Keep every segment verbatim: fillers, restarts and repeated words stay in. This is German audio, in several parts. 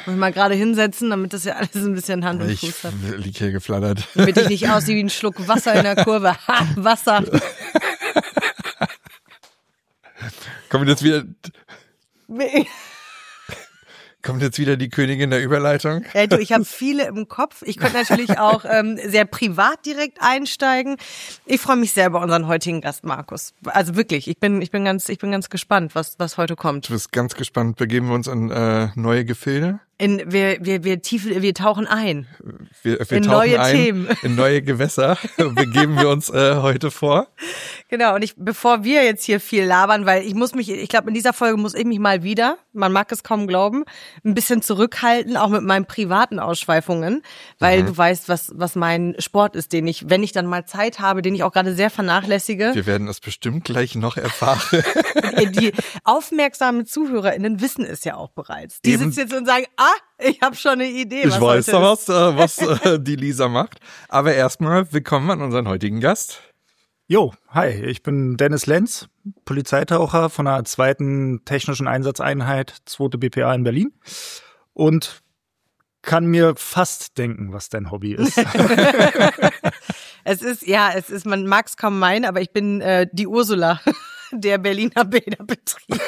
Muss ich mal gerade hinsetzen, damit das ja alles ein bisschen Hand und Fuß hat. Ich lieg hier geflattert. Damit ich nicht aussehe wie ein Schluck Wasser in der Kurve. Ha, Wasser. Kommt jetzt wieder... Kommt jetzt wieder die Königin der Überleitung? Ja, du, ich habe viele im Kopf. Ich könnte natürlich auch ähm, sehr privat direkt einsteigen. Ich freue mich sehr über unseren heutigen Gast, Markus. Also wirklich, ich bin ich bin ganz ich bin ganz gespannt, was was heute kommt. Du bist ganz gespannt. Begeben wir uns an äh, neue Gefilde? In wir wir wir tief wir tauchen ein. Wir, wir in tauchen neue ein, Themen. In neue Gewässer. Begeben wir uns äh, heute vor. Genau, und ich, bevor wir jetzt hier viel labern, weil ich muss mich, ich glaube, in dieser Folge muss ich mich mal wieder, man mag es kaum glauben, ein bisschen zurückhalten, auch mit meinen privaten Ausschweifungen, weil mhm. du weißt, was was mein Sport ist, den ich, wenn ich dann mal Zeit habe, den ich auch gerade sehr vernachlässige. Wir werden das bestimmt gleich noch erfahren. Die aufmerksamen ZuhörerInnen wissen es ja auch bereits. Die Eben. sitzen jetzt und sagen, ah, ich habe schon eine Idee. Ich was weiß heute doch, ist. was, äh, was äh, die Lisa macht. Aber erstmal willkommen an unseren heutigen Gast. Jo, hi, ich bin Dennis Lenz, Polizeitaucher von der zweiten Technischen Einsatzeinheit, zweite B P A in Berlin und kann mir fast denken, was dein Hobby ist. Es ist, ja, es ist, man mag es kaum meinen, aber ich bin äh, die Ursula der Berliner Bäderbetriebe.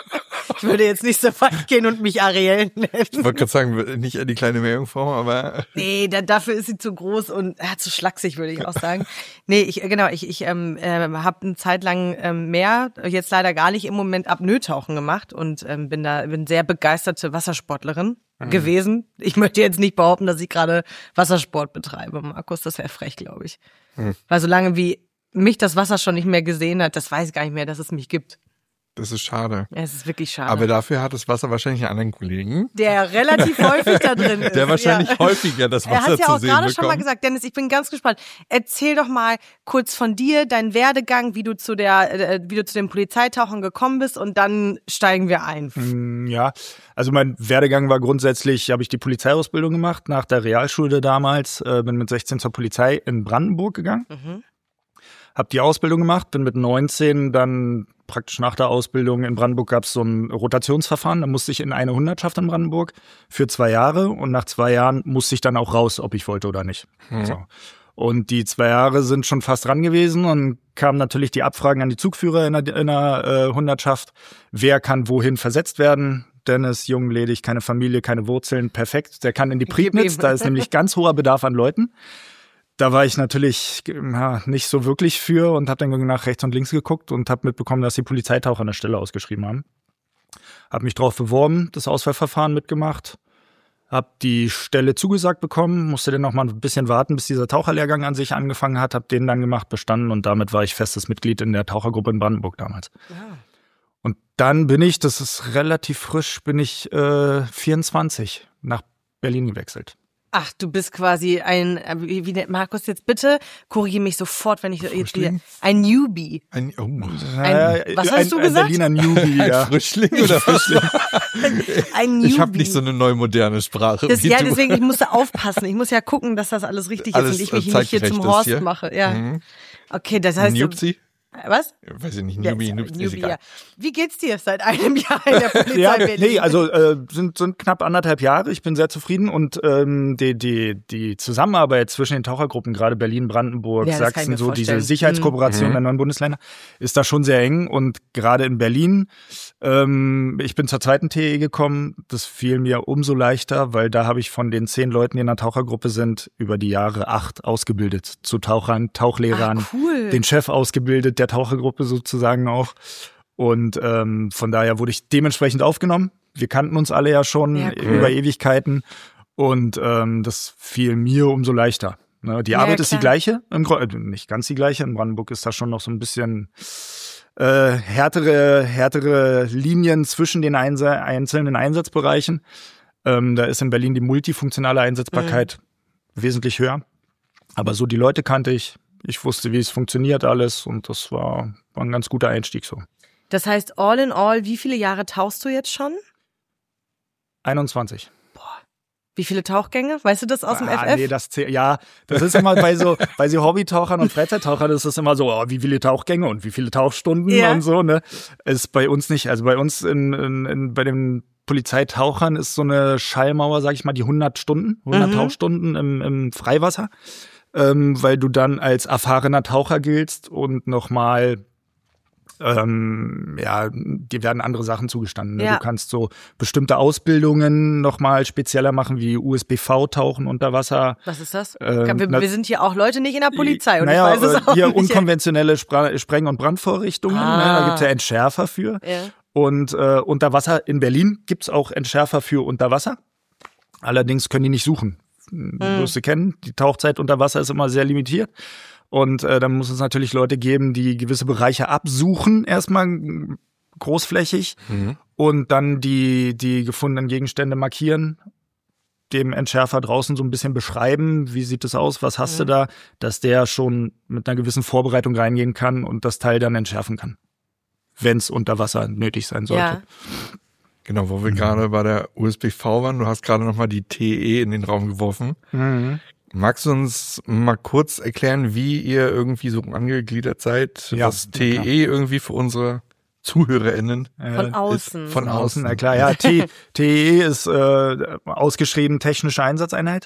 Ich würde jetzt nicht so weit gehen und mich Ariel nennen. Ich wollte gerade sagen, nicht die kleine Meerjungfrau, aber... Nee, da, dafür ist sie zu groß und äh, zu schlaksig, würde ich auch sagen. Nee, ich genau, ich, ich ähm, äh, habe eine Zeit lang ähm, mehr, jetzt leider gar nicht im Moment Apnoe-Tauchen gemacht und ähm, bin da bin sehr begeisterte Wassersportlerin mhm. gewesen. Ich möchte jetzt nicht behaupten, dass ich gerade Wassersport betreibe, Markus, das wäre frech, glaube ich. Mhm. Weil solange wie mich das Wasser schon nicht mehr gesehen hat, das weiß ich gar nicht mehr, dass es mich gibt. Das ist schade. Ja, es ist wirklich schade. Aber dafür hat das Wasser wahrscheinlich einen anderen Kollegen. Der relativ häufig da drin ist. Der wahrscheinlich ja. häufiger das Wasser zu sehen bekommt. Er hat ja auch gerade bekommt. schon mal gesagt, Dennis, ich bin ganz gespannt. Erzähl doch mal kurz von dir, deinen Werdegang, wie du zu der, äh, wie du zu den Polizeitauchern gekommen bist und dann steigen wir ein. Ja, also mein Werdegang war grundsätzlich, habe ich die Polizeiausbildung gemacht, nach der Realschule damals, äh, bin mit sechzehn zur Polizei in Brandenburg gegangen. Mhm. Hab die Ausbildung gemacht, bin mit neunzehn dann praktisch nach der Ausbildung in Brandenburg gab es so ein Rotationsverfahren. Da musste ich in eine Hundertschaft in Brandenburg für zwei Jahre und nach zwei Jahren musste ich dann auch raus, ob ich wollte oder nicht. Mhm. So. Und die zwei Jahre sind schon fast dran gewesen und kamen natürlich die Abfragen an die Zugführer in der, in der äh, Hundertschaft. Wer kann wohin versetzt werden? Dennis, jung, ledig, keine Familie, keine Wurzeln, perfekt. Der kann in die Prignitz, da ist nämlich ganz hoher Bedarf an Leuten. Da war ich natürlich ja, nicht so wirklich für und habe dann nach rechts und links geguckt und habe mitbekommen, dass die Polizeitaucher eine Stelle ausgeschrieben haben. Habe mich drauf beworben, das Auswahlverfahren mitgemacht, habe die Stelle zugesagt bekommen, musste dann noch mal ein bisschen warten, bis dieser Taucherlehrgang an sich angefangen hat, habe den dann gemacht, bestanden und damit war ich festes Mitglied in der Tauchergruppe in Brandenburg damals. Ja. Und dann bin ich, das ist relativ frisch, bin ich äh, vierundzwanzig nach Berlin gewechselt. Ach, du bist quasi ein, wie, wie Markus, jetzt bitte korrigiere mich sofort, wenn ich jetzt wieder, ein Newbie. Ein, oh. ein was hast ein, du gesagt? Ein Berliner Newbie, ja. Ein Frischling oder Frischling? Ein Newbie. Ich habe nicht so eine neue moderne Sprache. Das, wie ja, du. Deswegen, ich musste aufpassen. Ich muss ja gucken, dass das alles richtig alles, ist und ich mich nicht hier zum Horst hier. mache. Ja. Mhm. Okay, das heißt. Newbie? Was? Weiß ich nicht, Newbie, ja, Newbie, Newbie ja. Wie geht's dir seit einem Jahr in der Polizei ja, Berlin? Nee, also äh, sind, sind knapp anderthalb Jahre. Ich bin sehr zufrieden und ähm, die, die, die Zusammenarbeit zwischen den Tauchergruppen, gerade Berlin, Brandenburg, ja, Sachsen, so vorstellen. diese Sicherheitskooperation mhm. der neuen Bundesländer, ist da schon sehr eng. Und gerade in Berlin, ähm, ich bin zur zweiten T E gekommen, das fiel mir umso leichter, weil da habe ich von den zehn Leuten, die in der Tauchergruppe sind, über die Jahre acht ausgebildet zu Tauchern, Tauchlehrern, Ach, cool. Den Chef ausgebildet, der Tauchergruppe so sozusagen auch. Und ähm, von daher wurde ich dementsprechend aufgenommen. Wir kannten uns alle ja schon ja, cool. über Ewigkeiten. Und ähm, das fiel mir umso leichter. Ne? Die ja, Arbeit ja, ist die gleiche. Im Grunde, nicht ganz die gleiche. In Brandenburg ist da schon noch so ein bisschen äh, härtere, härtere Linien zwischen den Einse- einzelnen Einsatzbereichen. Ähm, da ist in Berlin die multifunktionale Einsetzbarkeit mhm. wesentlich höher. Aber so die Leute kannte ich. Ich wusste, wie es funktioniert alles und das war, war ein ganz guter Einstieg so. Das heißt, all in all, wie viele Jahre tauchst du jetzt schon? einundzwanzig. Boah. Wie viele Tauchgänge? Weißt du das aus dem ah, F F? Nee, das zäh- ja, das ist immer bei so, bei so Hobbytauchern und Freizeittauchern, das ist immer so, oh, wie viele Tauchgänge und wie viele Tauchstunden ja. und so, ne? Ist bei uns nicht. Also bei uns in, in, in bei den Polizeitauchern ist so eine Schallmauer, sag ich mal, die hundert Stunden, hundert mhm. Tauchstunden im, im Freiwasser, ähm, weil du dann als erfahrener Taucher giltst und nochmal Ähm, ja, dir werden andere Sachen zugestanden. Ne? Ja. Du kannst so bestimmte Ausbildungen nochmal spezieller machen, wie U S B V-Tauchen unter Wasser. Was ist das? Ähm, wir, wir sind hier auch Leute nicht in der Polizei und naja, ich weiß es auch hier nicht. unkonventionelle Spra- Spreng- und Brandvorrichtungen, Ah. ne? Da gibt's ja Entschärfer für. Ja. Und äh, unter Wasser in Berlin gibt's auch Entschärfer für unter Wasser. Allerdings können die nicht suchen. Hm. Wirst du kennen, die Tauchzeit unter Wasser ist immer sehr limitiert. Und äh, dann muss es natürlich Leute geben, die gewisse Bereiche absuchen, erstmal großflächig Mhm. und dann die, die gefundenen Gegenstände markieren, dem Entschärfer draußen so ein bisschen beschreiben, wie sieht es aus, was hast Mhm. du da, dass der schon mit einer gewissen Vorbereitung reingehen kann und das Teil dann entschärfen kann, wenn es unter Wasser nötig sein sollte. Ja. Genau, wo wir gerade bei der U S B V waren, du hast gerade nochmal die T E in den Raum geworfen. Mhm. Magst du uns mal kurz erklären, wie ihr irgendwie so angegliedert seid, Ja, was T E irgendwie für unsere ZuhörerInnen Von Äh, außen. von außen? Na klar, ja, T, T E ist äh, ausgeschrieben technische Einsatzeinheit.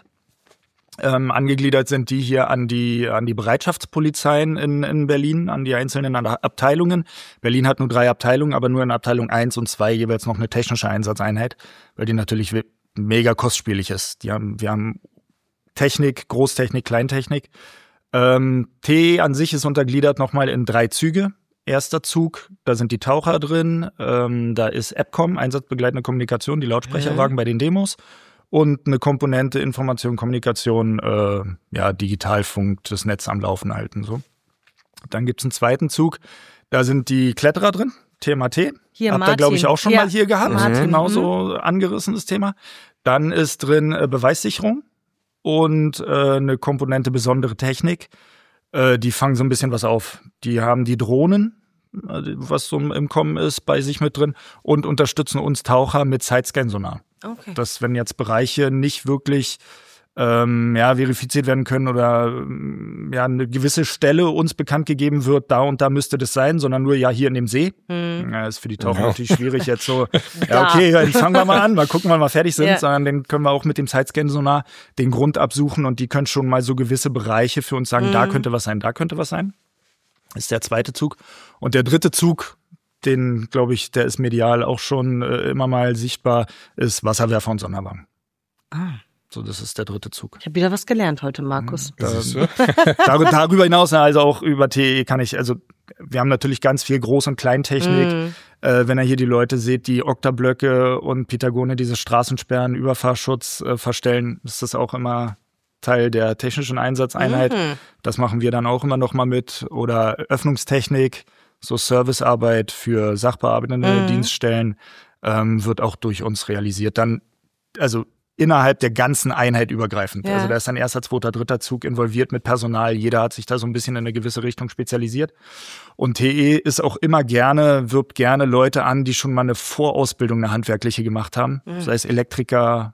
Ähm, angegliedert sind die hier an die an die Bereitschaftspolizeien in, in Berlin, an die einzelnen Abteilungen. Berlin hat nur drei Abteilungen, aber nur in Abteilung eins und zwei jeweils noch eine technische Einsatzeinheit, weil die natürlich mega kostspielig ist. Die haben, wir haben Technik, Großtechnik, Kleintechnik. Ähm, T E an sich ist untergliedert nochmal in drei Züge. Erster Zug, da sind die Taucher drin, ähm, da ist EPCOM, einsatzbegleitende Kommunikation, die Lautsprecherwagen Mhm. bei den Demos und eine Komponente Information, Kommunikation, äh, ja, Digitalfunk, das Netz am Laufen halten. So. Dann gibt's einen zweiten Zug, da sind die Kletterer drin, T M A T. Hier, Habt ihr, glaube ich, auch schon Ja. mal hier gehabt. Martin. Genauso angerissenes Thema. Dann ist drin äh, Beweissicherung und äh, eine Komponente besondere Technik. Äh, die fangen so ein bisschen was auf. Die haben die Drohnen, äh, was so im Kommen ist, bei sich mit drin und unterstützen uns Taucher mit Sidescan-Sonar. Okay. Dass, wenn jetzt Bereiche nicht wirklich ähm, ja, verifiziert werden können oder ähm, ja, eine gewisse Stelle uns bekannt gegeben wird, da und da müsste das sein, sondern nur ja hier in dem See. Hm. Ja, ist für die Taucher Ja. natürlich schwierig jetzt so, ja Da. okay, dann fangen wir mal an, mal gucken, wann wir fertig sind, Ja. sondern dann können wir auch mit dem Sidescan-Sonar den Grund absuchen und die können schon mal so gewisse Bereiche für uns sagen, Mhm. da könnte was sein, da könnte was sein. Ist der zweite Zug. Und der dritte Zug, den, glaube ich, der ist medial auch schon äh, immer mal sichtbar, ist Wasserwerfer und Sonderwagen. Ah. So, das ist der dritte Zug. Ich habe wieder was gelernt heute, Markus. Siehst du? Dar darüber hinaus, also auch über T E kann ich, also wir haben natürlich ganz viel Groß- und Kleintechnik. Mhm. Äh, wenn ihr hier die Leute seht, die Oktablöcke und Pythagone, diese Straßensperren, Überfahrschutz äh, verstellen, ist das auch immer Teil der technischen Einsatzeinheit. Mhm. Das machen wir dann auch immer noch mal mit. Oder Öffnungstechnik, so Servicearbeit für sachbearbeitende Mhm. Dienststellen ähm, wird auch durch uns realisiert. Dann, also innerhalb der ganzen Einheit übergreifend. Ja. Also da ist dann erster, zweiter, dritter Zug involviert mit Personal. Jeder hat sich da so ein bisschen in eine gewisse Richtung spezialisiit. Und T E ist auch immer gerne, wirbt gerne Leute an, die schon mal eine Vorausbildung, eine handwerkliche gemacht haben. Mhm. Sei es Elektriker,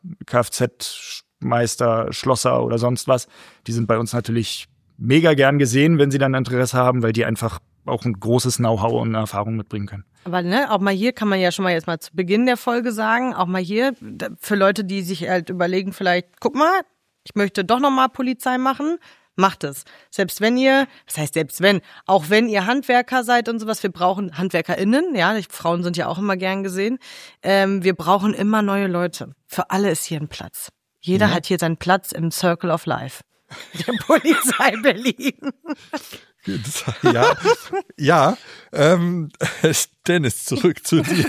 Kfz-Meister, Schlosser oder sonst was. Die sind bei uns natürlich mega gern gesehen, wenn sie dann Interesse haben, weil die einfach auch ein großes Know-how und eine Erfahrung mitbringen können. Aber ne, auch mal hier kann man ja schon mal jetzt mal zu Beginn der Folge sagen, auch mal hier da- für Leute, die sich halt überlegen, vielleicht, guck mal, ich möchte doch noch mal Polizei machen, macht es. Selbst wenn ihr, das heißt selbst wenn, auch wenn ihr Handwerker seid und sowas, wir brauchen HandwerkerInnen, ja, die Frauen sind ja auch immer gern gesehen, ähm, wir brauchen immer neue Leute. Für alle ist hier ein Platz. Jeder Ja. hat hier seinen Platz im Circle of Life. Der Polizei Berlin. Das, ja, ja. Ähm, Dennis, zurück zu dir,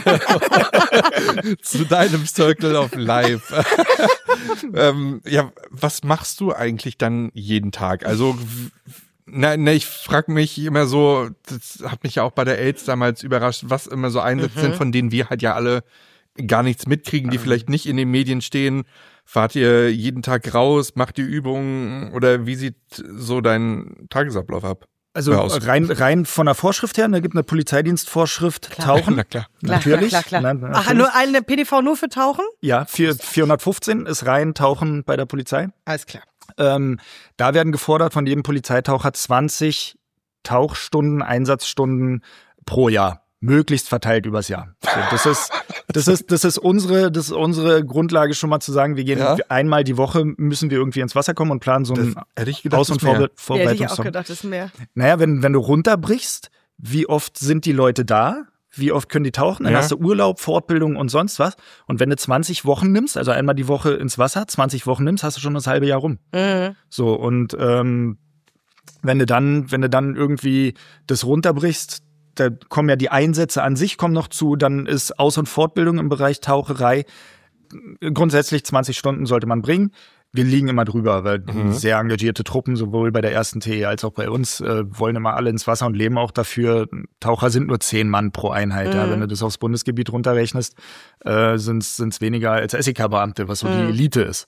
zu deinem Circle of Life. ähm, ja, was machst du eigentlich dann jeden Tag? Also, na, na ich frage mich immer so, das hat mich ja auch bei der AIDS damals überrascht, was immer so Einsätze Mhm. sind, von denen wir halt ja alle gar nichts mitkriegen, die vielleicht nicht in den Medien stehen. Fahrt ihr jeden Tag raus, macht ihr Übungen oder wie sieht so dein Tagesablauf ab? Also Hör aus. rein, rein von der Vorschrift her, da gibt eine Polizeidienstvorschrift, Klar. Tauchen. Na klar. Klar, Natürlich. Klar, klar, klar. Na, Ach, natürlich. nur eine P D V nur für Tauchen? Ja, vier- vierhundertfünfzehn ist rein Tauchen bei der Polizei. Alles klar. Ähm, da werden gefordert von jedem Polizeitaucher zwanzig Tauchstunden, Einsatzstunden pro Jahr. möglichst verteilt übers Jahr. So, das ist, das ist, das ist unsere, das ist unsere Grundlage schon mal zu sagen, wir gehen ja. einmal die Woche müssen wir irgendwie ins Wasser kommen und planen so ein Aus- und Vorbe- Vorbereitungsturm. Ja, hätte ich auch gedacht, das ist mehr. Naja, wenn, wenn du runterbrichst, wie oft sind die Leute da? Wie oft können die tauchen? Dann ja. hast du Urlaub, Fortbildung und sonst was. Und wenn du zwanzig Wochen nimmst, also einmal die Woche ins Wasser, zwanzig Wochen nimmst, hast du schon das halbe Jahr rum. Mhm. So, und ähm, wenn du dann, wenn du dann irgendwie das runterbrichst, da kommen ja die Einsätze an sich kommen noch zu, dann ist Aus- und Fortbildung im Bereich Taucherei. Grundsätzlich zwanzig Stunden sollte man bringen. Wir liegen immer drüber, weil mhm. sehr engagierte Truppen, sowohl bei der ersten T E als auch bei uns, äh, wollen immer alle ins Wasser und leben auch dafür. Taucher sind nur zehn Mann pro Einheit. Mhm. Ja. Wenn du das aufs Bundesgebiet runterrechnest, äh, sind es weniger als S E K-Beamte, was so mhm. die Elite ist.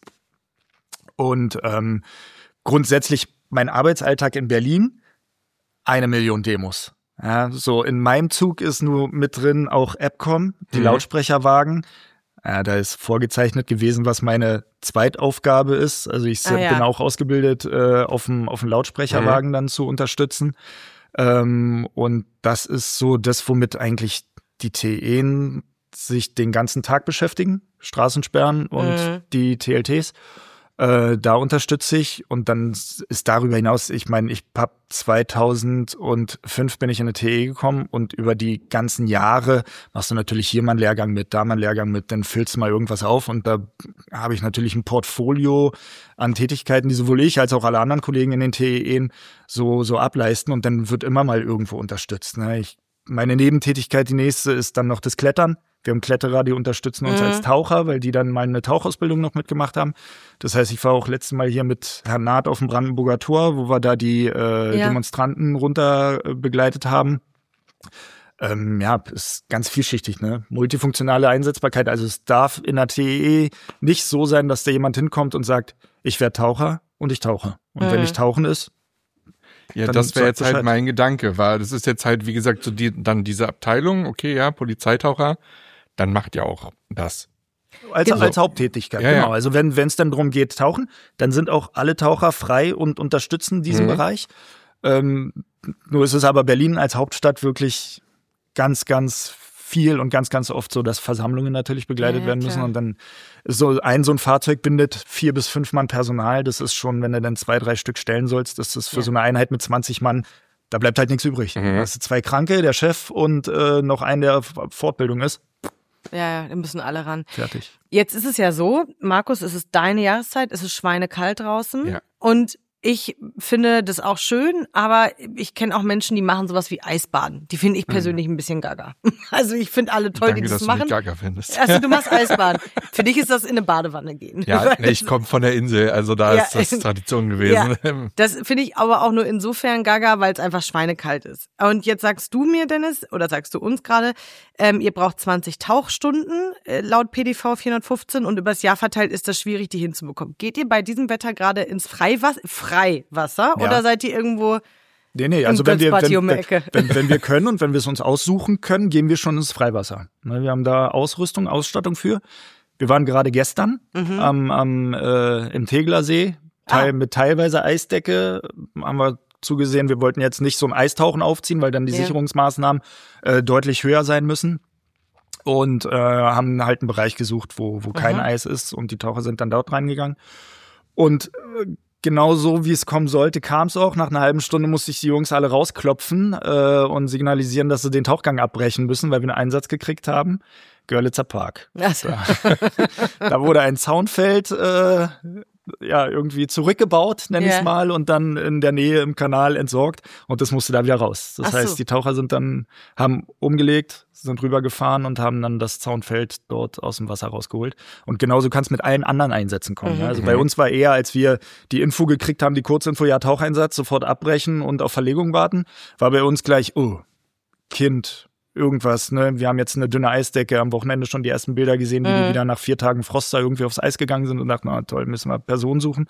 Und ähm, grundsätzlich mein Arbeitsalltag in Berlin, eine Million Demos. Ja, so in meinem Zug ist nur mit drin auch Epcom, die mhm. Lautsprecherwagen. Ja, da ist vorgezeichnet gewesen, was meine Zweitaufgabe ist. Also ich ah, ja. bin auch ausgebildet, äh, auf dem auf dem Lautsprecherwagen mhm. dann zu unterstützen. Ähm, und das ist so das, womit eigentlich die T E sich den ganzen Tag beschäftigen. Straßensperren und mhm. die T L Ts. Äh, da unterstütze ich und dann ist darüber hinaus, ich meine, ich hab zweitausendfünf bin ich in eine T E gekommen und über die ganzen Jahre machst du natürlich hier mal einen Lehrgang mit, da mal einen Lehrgang mit, dann füllst du mal irgendwas auf und da habe ich natürlich ein Portfolio an Tätigkeiten, die sowohl ich als auch alle anderen Kollegen in den T E so so ableisten und dann wird immer mal irgendwo unterstützt. Ne? Ich, meine Nebentätigkeit, die nächste, ist dann noch das Klettern. Wir haben Kletterer, die unterstützen uns mhm. als Taucher, weil die dann mal eine Tauchausbildung noch mitgemacht haben. Das heißt, ich war auch letztes Mal hier mit Herrn Naht auf dem Brandenburger Tor, wo wir da die äh, ja. Demonstranten runter äh, begleitet haben. Ähm, ja, ist ganz vielschichtig, ne? Multifunktionale Einsetzbarkeit. Also es darf in der T E nicht so sein, dass da jemand hinkommt und sagt, ich werde Taucher und ich tauche. Und mhm. wenn ich tauchen ist, ja, das wäre jetzt Bescheid. Halt mein Gedanke, weil das ist jetzt halt, wie gesagt, so die, dann diese Abteilung, okay, ja, Polizeitaucher, dann macht ja auch das. Als, genau. als Haupttätigkeit, ja, genau. Ja. Also wenn es dann darum geht, tauchen, dann sind auch alle Taucher frei und unterstützen diesen mhm. Bereich. Ähm, nur ist es aber Berlin als Hauptstadt wirklich ganz, ganz viel und ganz, ganz oft so, dass Versammlungen natürlich begleitet ja, werden müssen. Klar. Und dann ist so ein so ein Fahrzeug bindet vier bis fünf Mann Personal. Das ist schon, wenn du dann zwei, drei Stück stellen sollst, das ist für ja. so eine Einheit mit zwanzig Mann, da bleibt halt nichts übrig. Mhm. Da hast du zwei Kranke, der Chef und äh, noch einen, der auf Fortbildung ist. Ja, ja, da müssen alle ran. Fertig. Jetzt ist es ja so, Markus, es ist deine Jahreszeit, es ist schweinekalt draußen. Ja. Und ich finde das auch schön, aber ich kenne auch Menschen, die machen sowas wie Eisbaden. Die finde ich persönlich ein bisschen gaga. Also ich finde alle toll, Danke, die das dass machen. Du mich gaga findest. Also du machst Eisbaden. Für dich ist das in eine Badewanne gehen. Ja, nee, ich komme von der Insel, also da ja, ist das Tradition gewesen. Ja, das finde ich aber auch nur insofern gaga, weil es einfach schweinekalt ist. Und jetzt sagst du mir, Dennis, oder sagst du uns gerade, ähm, ihr braucht zwanzig Tauchstunden äh, laut P D V vierhundertfünfzehn und übers Jahr verteilt ist das schwierig, die hinzubekommen. Geht ihr bei diesem Wetter gerade ins Freiwasser? Freiwasser ja. Oder seid ihr irgendwo nee, nee, also wenn wir, wenn, wenn, wenn wir können und wenn wir es uns aussuchen können, gehen wir schon ins Freiwasser. Wir haben da Ausrüstung, Ausstattung für. Wir waren gerade gestern mhm. am, am äh, im Teglersee, Teil, ah. mit teilweise Eisdecke, haben wir zugesehen, wir wollten jetzt nicht so ein Eistauchen aufziehen, weil dann die ja. Sicherungsmaßnahmen äh, deutlich höher sein müssen. Und äh, haben halt einen Bereich gesucht, wo, wo kein mhm. Eis ist und die Taucher sind dann dort reingegangen. Und äh, genau so, wie es kommen sollte, kam es auch. Nach einer halben Stunde musste ich die Jungs alle rausklopfen äh, und signalisieren, dass sie den Tauchgang abbrechen müssen, weil wir einen Einsatz gekriegt haben. Görlitzer Park. Also. Da, da wurde ein Zaunfeld äh, ja irgendwie zurückgebaut, nenne yeah. ich es mal, und dann in der Nähe im Kanal entsorgt und das musste da wieder raus. Das Ach heißt, so. Die Taucher sind dann, haben umgelegt, sind rübergefahren und haben dann das Zaunfeld dort aus dem Wasser rausgeholt. Und genauso kann es mit allen anderen Einsätzen kommen. Mhm. Ja. Also bei uns war eher, als wir die Info gekriegt haben, die Kurzinfo, ja, Taucheinsatz, sofort abbrechen und auf Verlegung warten, war bei uns gleich, oh, Kind, irgendwas, ne? Wir haben jetzt eine dünne Eisdecke, am Wochenende schon die ersten Bilder gesehen, wie mhm. die wieder nach vier Tagen Frost da irgendwie aufs Eis gegangen sind und dachten, na toll, müssen wir Personen suchen.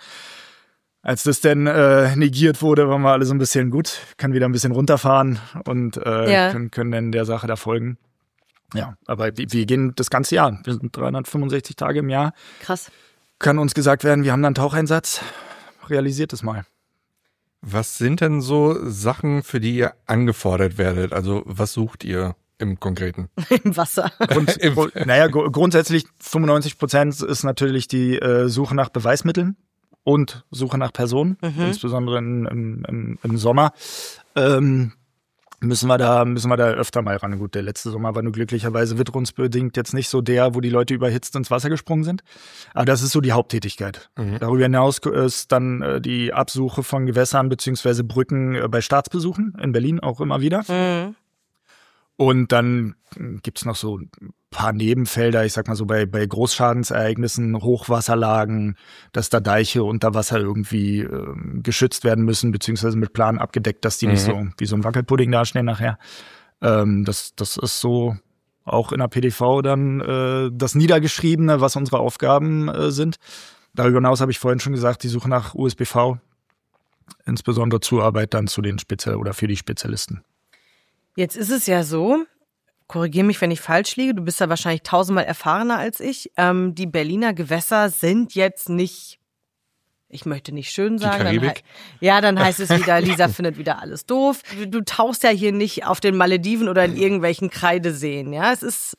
Als das dann äh, negiert wurde, waren wir alle so ein bisschen gut, können wieder ein bisschen runterfahren und äh, ja. können, können dann der Sache da folgen. Ja, aber wir, wir gehen das ganze Jahr, wir sind dreihundertfünfundsechzig Tage im Jahr. Krass. Kann uns gesagt werden, wir haben dann einen Taucheinsatz, realisiert es mal. Was sind denn so Sachen, für die ihr angefordert werdet? Also was sucht ihr? im Konkreten? Im Wasser. Und, naja, gr- grundsätzlich fünfundneunzig Prozent ist natürlich die äh, Suche nach Beweismitteln und Suche nach Personen, mhm. insbesondere in, im, im, im Sommer. Ähm, müssen wir da müssen wir da öfter mal ran. Gut, der letzte Sommer war nur glücklicherweise witterungsbedingt jetzt nicht so der, wo die Leute überhitzt ins Wasser gesprungen sind. Aber das ist so die Haupttätigkeit. Mhm. Darüber hinaus ist dann äh, die Absuche von Gewässern beziehungsweise Brücken äh, bei Staatsbesuchen in Berlin auch immer wieder. Mhm. Und dann gibt's noch so ein paar Nebenfelder, ich sag mal so bei, bei Großschadensereignissen, Hochwasserlagen, dass da Deiche unter Wasser irgendwie äh, geschützt werden müssen, beziehungsweise mit Plan abgedeckt, dass die mhm. nicht so wie so ein Wackelpudding dastehen nachher. Ähm, das, das ist so auch in der P D V dann äh, das Niedergeschriebene, was unsere Aufgaben äh, sind. Darüber hinaus habe ich vorhin schon gesagt, die Suche nach U S B V, insbesondere Zuarbeit dann zu den Spezial- oder für die Spezialisten. Jetzt ist es ja so, korrigiere mich, wenn ich falsch liege, du bist ja wahrscheinlich tausendmal erfahrener als ich. Ähm, die Berliner Gewässer sind jetzt nicht, ich möchte nicht schön sagen. Die Karibik? Dann, ja, dann heißt es wieder, Lisa findet wieder alles doof. Du, du tauchst ja hier nicht auf den Malediven oder in irgendwelchen Kreideseen, ja. Es ist...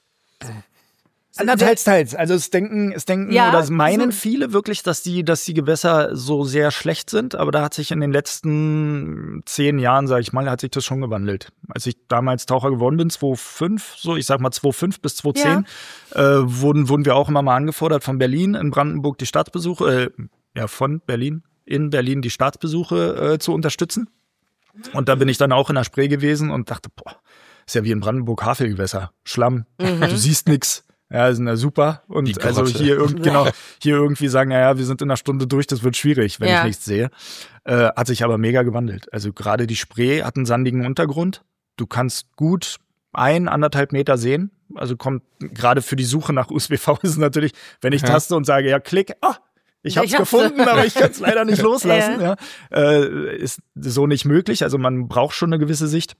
Na, teils, teils. Also es denken, es denken ja, oder es meinen so viele wirklich, dass die, dass die Gewässer so sehr schlecht sind. Aber da hat sich in den letzten zehn Jahren, sage ich mal, hat sich das schon gewandelt. Als ich damals Taucher geworden bin, zweitausendfünf, so ich sag mal zweitausendfünf bis zweitausendzehn, ja. äh, wurden wurden wir auch immer mal angefordert von Berlin in Brandenburg die Staatsbesuche, äh, ja von Berlin in Berlin die Staatsbesuche äh, zu unterstützen. Und da bin ich dann auch in der Spree gewesen und dachte, boah, ist ja wie in Brandenburg Havelgewässer, Schlamm, mhm. du siehst nix. Ja, sind ja super. Und also hier irgendwie, genau, hier irgendwie sagen, naja, wir sind in einer Stunde durch, das wird schwierig, wenn ja. ich nichts sehe. Äh, hat sich aber mega gewandelt. Also gerade die Spree hat einen sandigen Untergrund. Du kannst gut ein, anderthalb Meter sehen. Also kommt gerade für die Suche nach U S B V ist es natürlich, wenn ich ja. taste und sage, ja, klick, ah, ich hab's ich gefunden, aber ich kann es leider nicht loslassen. ja. Ja. Äh, ist so nicht möglich. Also man braucht schon eine gewisse Sicht.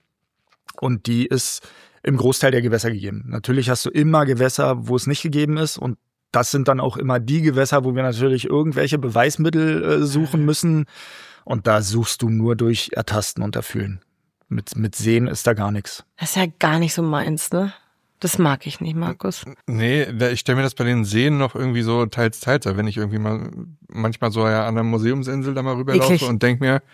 Und die ist im Großteil der Gewässer gegeben. Natürlich hast du immer Gewässer, wo es nicht gegeben ist und das sind dann auch immer die Gewässer, wo wir natürlich irgendwelche Beweismittel äh, suchen müssen und da suchst du nur durch Ertasten und Erfühlen. Mit, mit Sehen ist da gar nichts. Das ist ja gar nicht so meins, ne? Das mag ich nicht, Markus. Nee, ich stelle mir das bei den Seen noch irgendwie so teils, teils, wenn ich irgendwie mal manchmal so ja an der Museumsinsel da mal rüberlaufe Eklig. Und denke mir,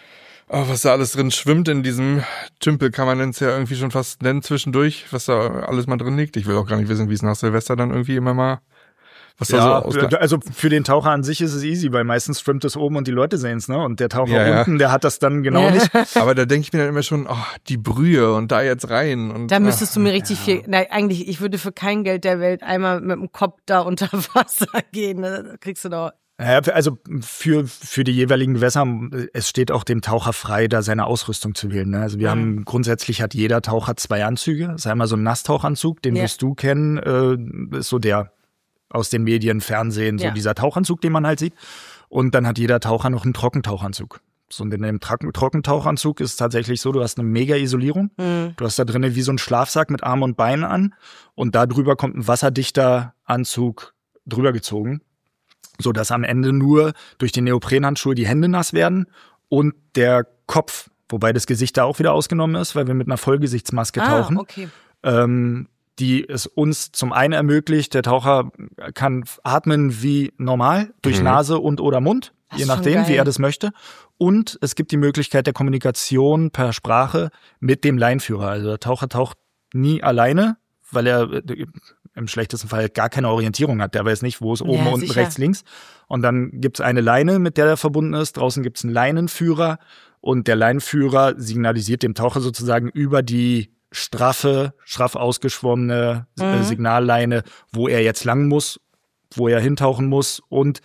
oh, was da alles drin schwimmt in diesem Tümpel, kann man es ja irgendwie schon fast nennen zwischendurch, was da alles mal drin liegt. Ich will auch gar nicht wissen, wie es nach Silvester dann irgendwie immer mal, was da ja, so ausge- also für den Taucher an sich ist es easy, weil meistens schwimmt es oben und die Leute sehen es, ne? Und der Taucher ja, unten, ja. der hat das dann genau ja. nicht. Aber da denke ich mir dann immer schon, oh, die Brühe und da jetzt rein. Und, da müsstest ach, du mir richtig ja. viel, nein, eigentlich, ich würde für kein Geld der Welt einmal mit dem Kopf da unter Wasser gehen. Da kriegst du doch... Ja, also für für die jeweiligen Gewässer, es steht auch dem Taucher frei, da seine Ausrüstung zu wählen. Ne? Also wir mhm. haben, grundsätzlich hat jeder Taucher zwei Anzüge. Das ist einmal so ein Nasstauchanzug, den ja. wirst du kennen, äh, ist so der aus den Medien, Fernsehen, so ja. dieser Tauchanzug, den man halt sieht. Und dann hat jeder Taucher noch einen Trockentauchanzug. So, und in dem Trockentauchanzug ist es tatsächlich so, du hast eine Mega-Isolierung. Mhm. Du hast da drinnen wie so einen Schlafsack mit Arm und Beinen an. Und da drüber kommt ein wasserdichter Anzug drüber gezogen, so dass am Ende nur durch die Neoprenhandschuhe die Hände nass werden und der Kopf, wobei das Gesicht da auch wieder ausgenommen ist, weil wir mit einer Vollgesichtsmaske ah, tauchen, okay. ähm, die es uns zum einen ermöglicht, der Taucher kann atmen wie normal, durch mhm. Nase und oder Mund, das je nachdem, wie er das möchte. Und es gibt die Möglichkeit der Kommunikation per Sprache mit dem Leinführer. Also der Taucher taucht nie alleine, weil er im schlechtesten Fall gar keine Orientierung hat. Der weiß nicht, wo es oben, ja, unten, sicher. Rechts, links. Und dann gibt's eine Leine, mit der er verbunden ist. Draußen gibt's einen Leinenführer. Und der Leinenführer signalisiert dem Taucher sozusagen über die straffe, straff ausgeschwommene mhm. Signalleine, wo er jetzt lang muss, wo er hintauchen muss und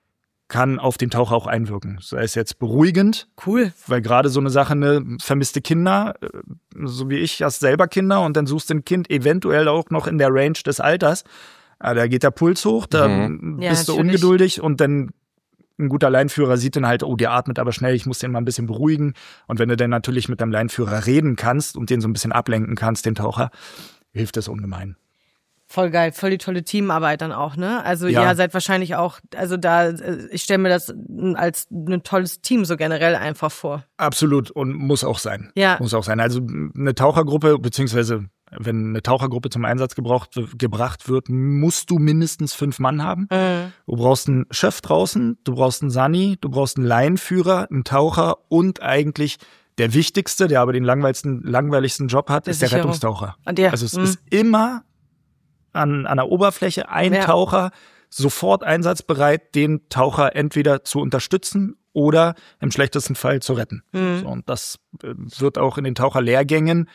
kann auf den Taucher auch einwirken. Sei es jetzt beruhigend. Cool. Weil gerade so eine Sache, ne, vermisste Kinder, so wie ich, hast selber Kinder und dann suchst du ein Kind eventuell auch noch in der Range des Alters. Da geht der Puls hoch, da mhm. bist ja, du ungeduldig und dann ein guter Leinführer sieht dann halt, oh, der atmet aber schnell, ich muss den mal ein bisschen beruhigen. Und wenn du dann natürlich mit deinem Leinführer reden kannst und den so ein bisschen ablenken kannst, den Taucher, hilft das ungemein. Voll geil, voll die tolle Teamarbeit dann auch, ne? Also ja. ihr seid wahrscheinlich auch, also da, ich stelle mir das als ein tolles Team so generell einfach vor. Absolut und muss auch sein. Ja. Muss auch sein. Also eine Tauchergruppe, beziehungsweise wenn eine Tauchergruppe zum Einsatz gebraucht, gebracht wird, musst du mindestens fünf Mann haben. Mhm. Du brauchst einen Chef draußen, du brauchst einen Sani, du brauchst einen Laienführer, einen Taucher und eigentlich der wichtigste, der aber den langweiligsten, langweiligsten Job hat, ist der Rettungstaucher. Der, also es mh. ist immer an, an der Oberfläche ein ja. Taucher, sofort einsatzbereit, den Taucher entweder zu unterstützen oder im schlechtesten Fall zu retten. Mhm. So, und das wird auch in den Taucherlehrgängen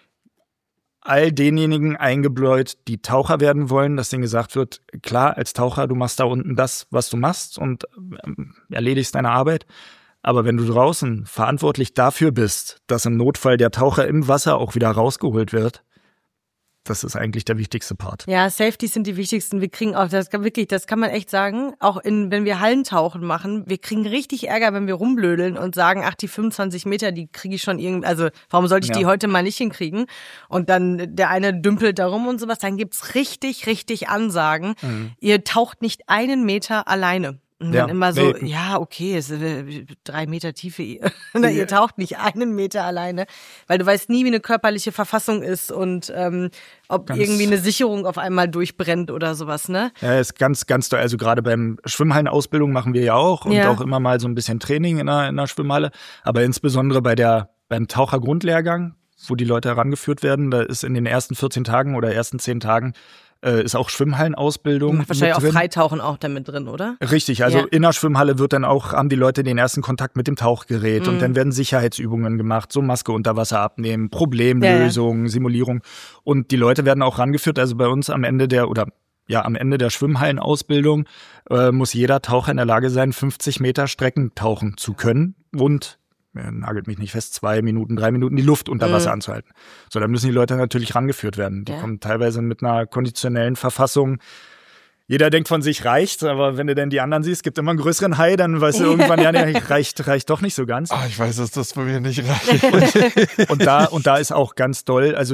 all denjenigen eingebläut, die Taucher werden wollen, dass denen gesagt wird, klar, als Taucher, du machst da unten das, was du machst und ähm, erledigst deine Arbeit. Aber wenn du draußen verantwortlich dafür bist, dass im Notfall der Taucher im Wasser auch wieder rausgeholt wird, das ist eigentlich der wichtigste Part. Ja, Safeties sind die wichtigsten. Wir kriegen auch, das kann wirklich, das kann man echt sagen, auch in, wenn wir Hallentauchen machen, wir kriegen richtig Ärger, wenn wir rumblödeln und sagen, ach, die fünfundzwanzig Meter, die kriege ich schon irgendwie, also warum sollte ich ja. die heute mal nicht hinkriegen? Und dann der eine dümpelt da rum und sowas, dann gibt's richtig, richtig Ansagen. Mhm. Ihr taucht nicht einen Meter alleine. Und dann ja, immer so, nee. ja, okay, es ist drei Meter Tiefe. Ihr ja. taucht nicht einen Meter alleine, weil du weißt nie, wie eine körperliche Verfassung ist und ähm, ob ganz irgendwie eine Sicherung auf einmal durchbrennt oder sowas, ne? Ja, ist ganz, ganz toll. Also gerade beim Schwimmhallenausbildung machen wir ja auch und ja. auch immer mal so ein bisschen Training in der, in der Schwimmhalle. Aber insbesondere bei der beim Tauchergrundlehrgang, wo die Leute herangeführt werden, da ist in den ersten vierzehn Tagen oder ersten zehn Tagen Äh, ist auch Schwimmhallenausbildung. Macht wahrscheinlich auch Freitauchen auch damit drin, oder? Richtig, also ja. in der Schwimmhalle wird dann auch, haben die Leute den ersten Kontakt mit dem Tauchgerät mhm. und dann werden Sicherheitsübungen gemacht, so Maske unter Wasser abnehmen, Problemlösung, ja, ja. Simulierung und die Leute werden auch rangeführt, also bei uns am Ende der, oder ja, am Ende der Schwimmhallenausbildung äh, muss jeder Taucher in der Lage sein, fünfzig Meter Strecken tauchen zu können und er nagelt mich nicht fest, zwei Minuten, drei Minuten die Luft unter Wasser mhm. anzuhalten. So, da müssen die Leute natürlich rangeführt werden. Die ja. kommen teilweise mit einer konditionellen Verfassung. Jeder denkt von sich, reicht, aber wenn du denn die anderen siehst, gibt immer einen größeren Hai, dann weißt du irgendwann, ja, nee, reicht, reicht doch nicht so ganz. Ah, ich weiß, dass das bei mir nicht reicht. Und da, und da ist auch ganz doll, also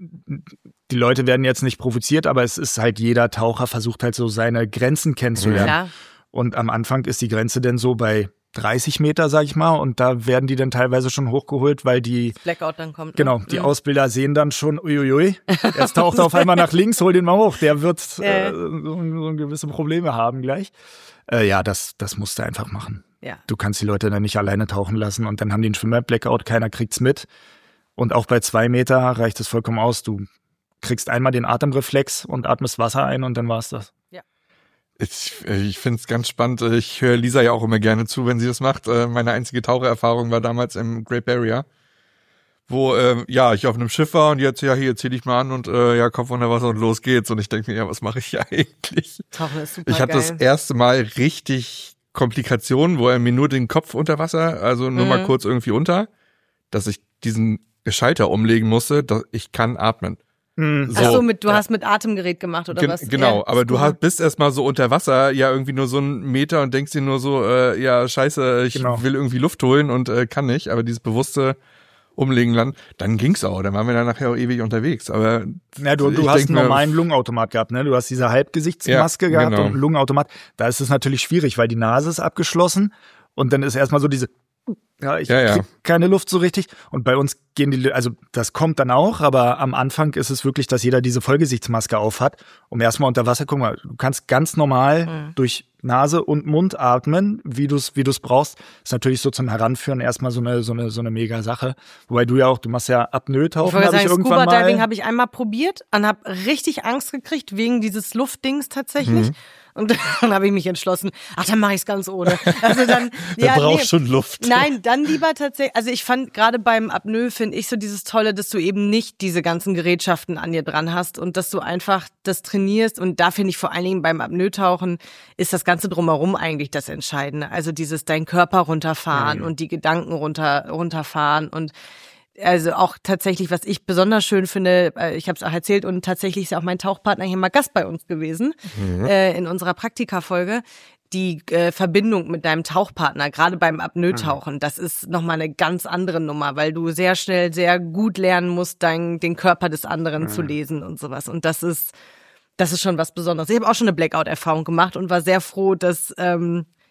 die Leute werden jetzt nicht provoziert, aber es ist halt, jeder Taucher versucht halt so seine Grenzen kennenzulernen. Ja. Und am Anfang ist die Grenze denn so bei dreißig Meter, sag ich mal, und da werden die dann teilweise schon hochgeholt, weil die Blackout dann kommt. Genau, die mhm. Ausbilder sehen dann schon, uiuiui, jetzt taucht er auf einmal nach links, hol den mal hoch, der wird äh, so, so gewisse Probleme haben gleich. Äh, ja, das, das musst du einfach machen. Ja. Du kannst die Leute dann nicht alleine tauchen lassen und dann haben die einen Schwimmer-Blackout, keiner kriegt's mit. Und auch bei zwei Meter reicht es vollkommen aus. Du kriegst einmal den Atemreflex und atmest Wasser ein und dann war's das. Ja. Ich, ich finde es ganz spannend. Ich höre Lisa ja auch immer gerne zu, wenn sie das macht. Meine einzige Tauchererfahrung war damals im Great Barrier, wo äh, ja ich auf einem Schiff war und jetzt, ja, hier zieh dich mal an und äh, ja, Kopf unter Wasser und los geht's. Und ich denke mir, ja, was mache ich hier eigentlich? Tauchen ist super Ich hatte das erste Mal richtig Komplikationen, wo er mir nur den Kopf unter Wasser, also nur mhm. mal kurz irgendwie unter, dass ich diesen Schalter umlegen musste, dass ich kann atmen. So. Ach so, mit, du hast mit Atemgerät gemacht oder Gen- was? Genau, ja, aber du hast, bist erstmal so unter Wasser, ja irgendwie nur so einen Meter und denkst dir nur so, äh, ja scheiße, ich genau. will irgendwie Luft holen und äh, kann nicht, aber dieses bewusste Umlegen dann, dann ging's auch, dann waren wir dann nachher auch ewig unterwegs, aber ja, du, du hast einen normalen Lungenautomat gehabt, ne? Du hast diese Halbgesichtsmaske ja, gehabt genau. und einen Lungenautomat, da ist es natürlich schwierig, weil die Nase ist abgeschlossen und dann ist erstmal so diese Ja, ich ja, ja. krieg keine Luft so richtig. Und bei uns gehen die, also das kommt dann auch, aber am Anfang ist es wirklich, dass jeder diese Vollgesichtsmaske auf hat, um erstmal unter Wasser, guck mal, du kannst ganz normal mhm. durch Nase und Mund atmen, wie du es wie du's brauchst. Ist natürlich so zum Heranführen erstmal so eine so eine so eine mega Sache. Wobei du ja auch, du machst ja Apnoe-Tauchen, habe ich irgendwann mal. Scuba-Diving habe ich einmal probiert und habe richtig Angst gekriegt wegen dieses Luftdings tatsächlich. Mhm. Und dann habe ich mich entschlossen, ach, dann mache ich es ganz ohne. Also dann, ja, brauchst nee, schon Luft. Nein, dann lieber tatsächlich, also ich fand gerade beim Apnoe finde ich so dieses Tolle, dass du eben nicht diese ganzen Gerätschaften an dir dran hast und dass du einfach das trainierst und da finde ich vor allen Dingen beim Apnoe-Tauchen ist das Ganze drumherum eigentlich das Entscheidende. Also dieses deinen Körper runterfahren mhm. und die Gedanken runter runterfahren und also auch tatsächlich, was ich besonders schön finde, ich habe es auch erzählt und tatsächlich ist ja auch mein Tauchpartner hier mal Gast bei uns gewesen mhm. äh, in unserer Praktikafolge. Die äh, Verbindung mit deinem Tauchpartner, gerade beim Apnoe-Tauchen, mhm. das ist nochmal eine ganz andere Nummer, weil du sehr schnell, sehr gut lernen musst, dein, den Körper des anderen mhm. zu lesen und sowas. Und das ist, das ist schon was Besonderes. Ich habe auch schon eine Blackout-Erfahrung gemacht und war sehr froh, dass ähm,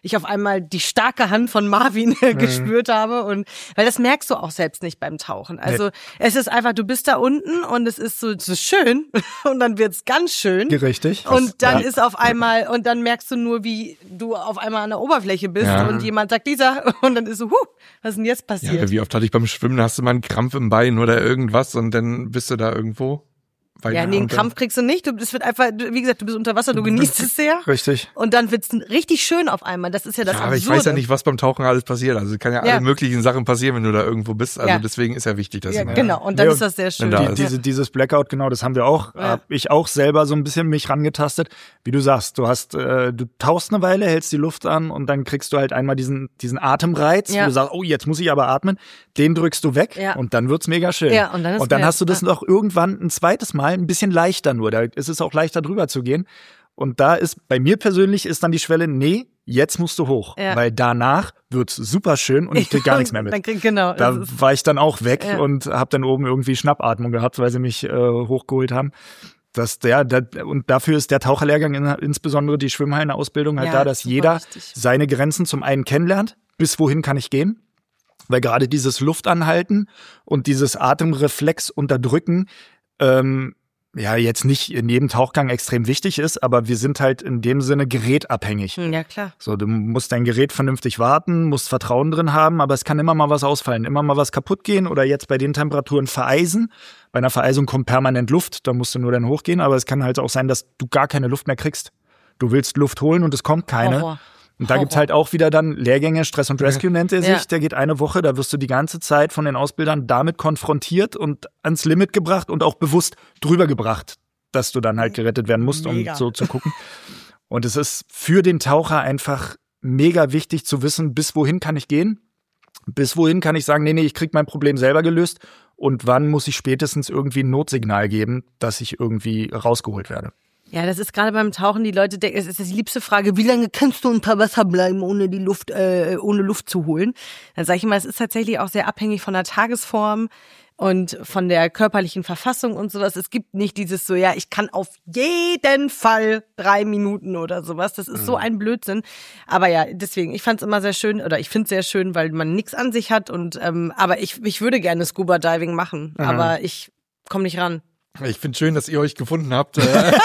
ich auf einmal die starke Hand von Marvin mhm. gespürt habe und weil das merkst du auch selbst nicht beim Tauchen. Also nee. es ist einfach, du bist da unten und es ist so, so schön und dann wird's ganz schön. Richtig. Und dann ja. ist auf einmal und dann merkst du nur, wie du auf einmal an der Oberfläche bist ja. und jemand sagt Lisa und dann ist so, huh, was ist denn jetzt passiert? Ja, wie oft hatte ich beim Schwimmen, hast du mal einen Krampf im Bein oder irgendwas und dann bist du da irgendwo. Ja, nee, einen Krampf kriegst du nicht. Du, das wird einfach, wie gesagt, du bist unter Wasser, du genießt es sehr. Richtig. Und dann wird's richtig schön auf einmal. Das ist ja das ja, aber Absurde. ich weiß ja nicht, was beim Tauchen alles passiert. Also kann ja, ja. alle möglichen Sachen passieren, wenn du da irgendwo bist. Also ja. deswegen ist ja wichtig, dass ja, ich genau. Und dann ja, ist das sehr schön. Die, diese, dieses Blackout, genau, das haben wir auch. Ja. Hab ich auch selber so ein bisschen mich rangetastet. Wie du sagst, du hast, äh, du tauchst eine Weile, hältst die Luft an und dann kriegst du halt einmal diesen, diesen Atemreiz, ja. wo du sagst, oh, jetzt muss ich aber atmen. Den drückst du weg ja. und dann wird's mega schön. Ja, und dann, ist und dann mehr, hast du das ja. noch irgendwann ein zweites Mal ein bisschen leichter nur. Da ist es auch leichter drüber zu gehen. Und da ist, bei mir persönlich ist dann die Schwelle, nee, jetzt musst du hoch. Ja. Weil danach wird's super schön und ich krieg gar nichts mehr mit. Dann krieg, genau, da war ich dann auch weg ja. und habe dann oben irgendwie Schnappatmung gehabt, weil sie mich äh, hochgeholt haben. Das, der, der, und dafür ist der Taucherlehrgang, in, insbesondere die Schwimmhallenausbildung, halt ja, da, dass jeder wichtig. seine Grenzen zum einen kennenlernt, bis wohin kann ich gehen. Weil gerade dieses Luftanhalten und dieses Atemreflex unterdrücken, ähm, ja, jetzt nicht in jedem Tauchgang extrem wichtig ist, aber wir sind halt in dem Sinne gerätabhängig. Ja, klar. So, du musst dein Gerät vernünftig warten, musst Vertrauen drin haben, aber es kann immer mal was ausfallen, immer mal was kaputt gehen oder jetzt bei den Temperaturen vereisen. Bei einer Vereisung kommt permanent Luft, da musst du nur dann hochgehen, aber es kann halt auch sein, dass du gar keine Luft mehr kriegst. Du willst Luft holen und es kommt keine. Horror. Und da gibt's halt auch wieder dann Lehrgänge, Stress und Rescue nennt er sich, ja. der geht eine Woche, da wirst du die ganze Zeit von den Ausbildern damit konfrontiert und ans Limit gebracht und auch bewusst drüber gebracht, dass du dann halt gerettet werden musst, mega. um so zu gucken. Und es ist für den Taucher einfach mega wichtig zu wissen, bis wohin kann ich gehen, bis wohin kann ich sagen, nee, nee, ich krieg mein Problem selber gelöst und wann muss ich spätestens irgendwie ein Notsignal geben, dass ich irgendwie rausgeholt werde. Ja, das ist gerade beim Tauchen, die Leute denken, es ist die liebste Frage, wie lange kannst du unter Wasser bleiben, ohne die Luft, äh, ohne Luft zu holen? Dann sage ich mal, es ist tatsächlich auch sehr abhängig von der Tagesform und von der körperlichen Verfassung und sowas. Es gibt nicht dieses so, ja, ich kann auf jeden Fall drei Minuten oder sowas. Das ist mhm. so ein Blödsinn. Aber ja, deswegen, ich fand es immer sehr schön, oder ich finde es sehr schön, weil man nichts an sich hat. Und ähm, aber ich, ich würde gerne Scuba Diving machen, mhm. aber ich komme nicht ran. Ich finde schön, dass ihr euch gefunden habt.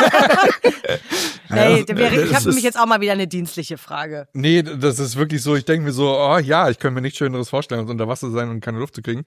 Hey, wäre, ich habe nämlich jetzt auch mal wieder eine dienstliche Frage. Nee, das ist wirklich so, ich denke mir so, oh ja, ich könnte mir nichts Schöneres vorstellen, als unter Wasser zu sein und keine Luft zu kriegen.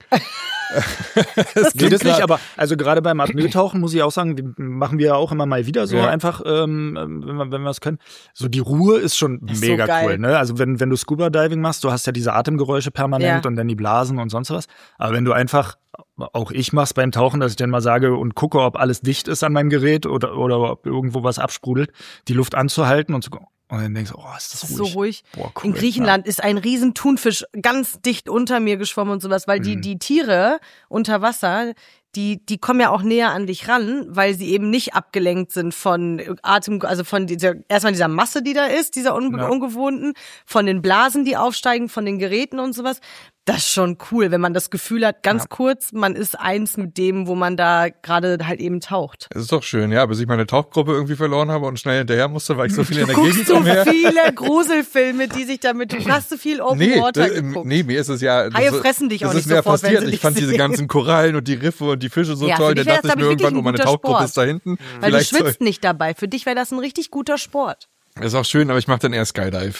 das geht es nicht, aber also gerade beim Apnoe-Tauchen muss ich auch sagen, machen wir ja auch immer mal wieder so ja. einfach, ähm, wenn wir wenn wir es können. So die Ruhe ist schon ist mega so cool, ne? Also wenn wenn du Scuba Diving machst, du hast ja diese Atemgeräusche permanent ja. und dann die Blasen und sonst was. Aber wenn du einfach, auch ich mach's beim Tauchen, dass ich dann mal sage und gucke, ob alles dicht ist an meinem Gerät oder oder ob irgendwo was absprudelt, die Luft anzuhalten und zu und dann denkst du, oh, ist das, das ruhig. Ist so ruhig. Boah, cool, in Griechenland ja. ist ein riesen Thunfisch ganz dicht unter mir geschwommen und sowas, weil die, die Tiere unter Wasser, die, die kommen ja auch näher an dich ran, weil sie eben nicht abgelenkt sind von Atem, also von dieser, erstmal dieser Masse, die da ist, dieser unge- ja. ungewohnten, von den Blasen, die aufsteigen, von den Geräten und sowas. Das ist schon cool, wenn man das Gefühl hat, ganz ja. kurz, man ist eins mit dem, wo man da gerade halt eben taucht. Das ist doch schön, ja, bis ich meine Tauchgruppe irgendwie verloren habe und schnell hinterher musste, weil ich so viel in der du Gegend so umher. viele Gruselfilme, die sich damit, du hast so viel Open nee, Water das, geguckt. Nee, mir ist es ja... Haie fressen dich auch nicht sofort, wenn passiert. sie dich Ich fand sehen. diese ganzen Korallen und die Riffe und die Fische so ja, toll, da dachte ich mir irgendwann, oh, meine Tauchgruppe Sport. ist da hinten. Weil Vielleicht du schwitzt nicht dabei, für dich wäre das ein richtig guter Sport. Ist auch schön, aber ich mache dann eher Skydive.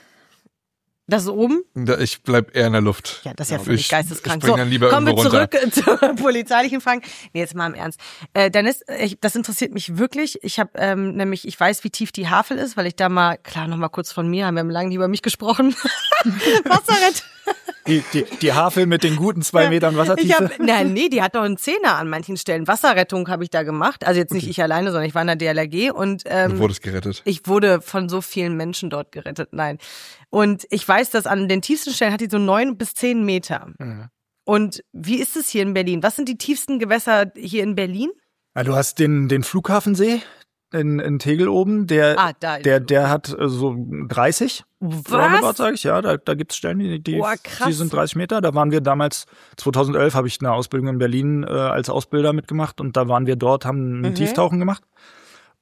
Das ist oben? Ich bleib eher in der Luft. Ja, das ist ja völlig ich, geisteskrank. Ich so, dann lieber kommen wir zurück runter. zu polizeilichen Fragen. Nee, jetzt mal im Ernst. Äh, Dennis, ich, das interessiert mich wirklich. Ich habe ähm, nämlich, ich weiß, wie tief die Havel ist, weil ich da mal, klar, noch mal kurz von mir, haben wir lange nicht über mich gesprochen. Wasserrett. Die, die, die Havel mit den guten zwei ja, Metern Wassertiefe? Ich hab, nein, nee, die hat doch einen Zehner an manchen Stellen. Wasserrettung habe ich da gemacht. Also jetzt nicht okay. ich alleine, sondern ich war in der D L R G und ähm, du wurdest gerettet. Ich wurde von so vielen Menschen dort gerettet. Nein. Und ich weiß, dass an den tiefsten Stellen hat die so neun bis zehn Meter. Mhm. Und wie ist es hier in Berlin? Was sind die tiefsten Gewässer hier in Berlin? Ja, du hast den, den Flughafensee in, in Tegel oben, der, ah, da der, der hat so dreißig. Was? Sag ich, ja, da, da gibt's Stellen, die, die, oh, krass. die sind dreißig Meter. Da waren wir damals, zweitausendelf habe ich eine Ausbildung in Berlin äh, als Ausbilder mitgemacht und da waren wir dort, haben ein mhm. Tieftauchen gemacht.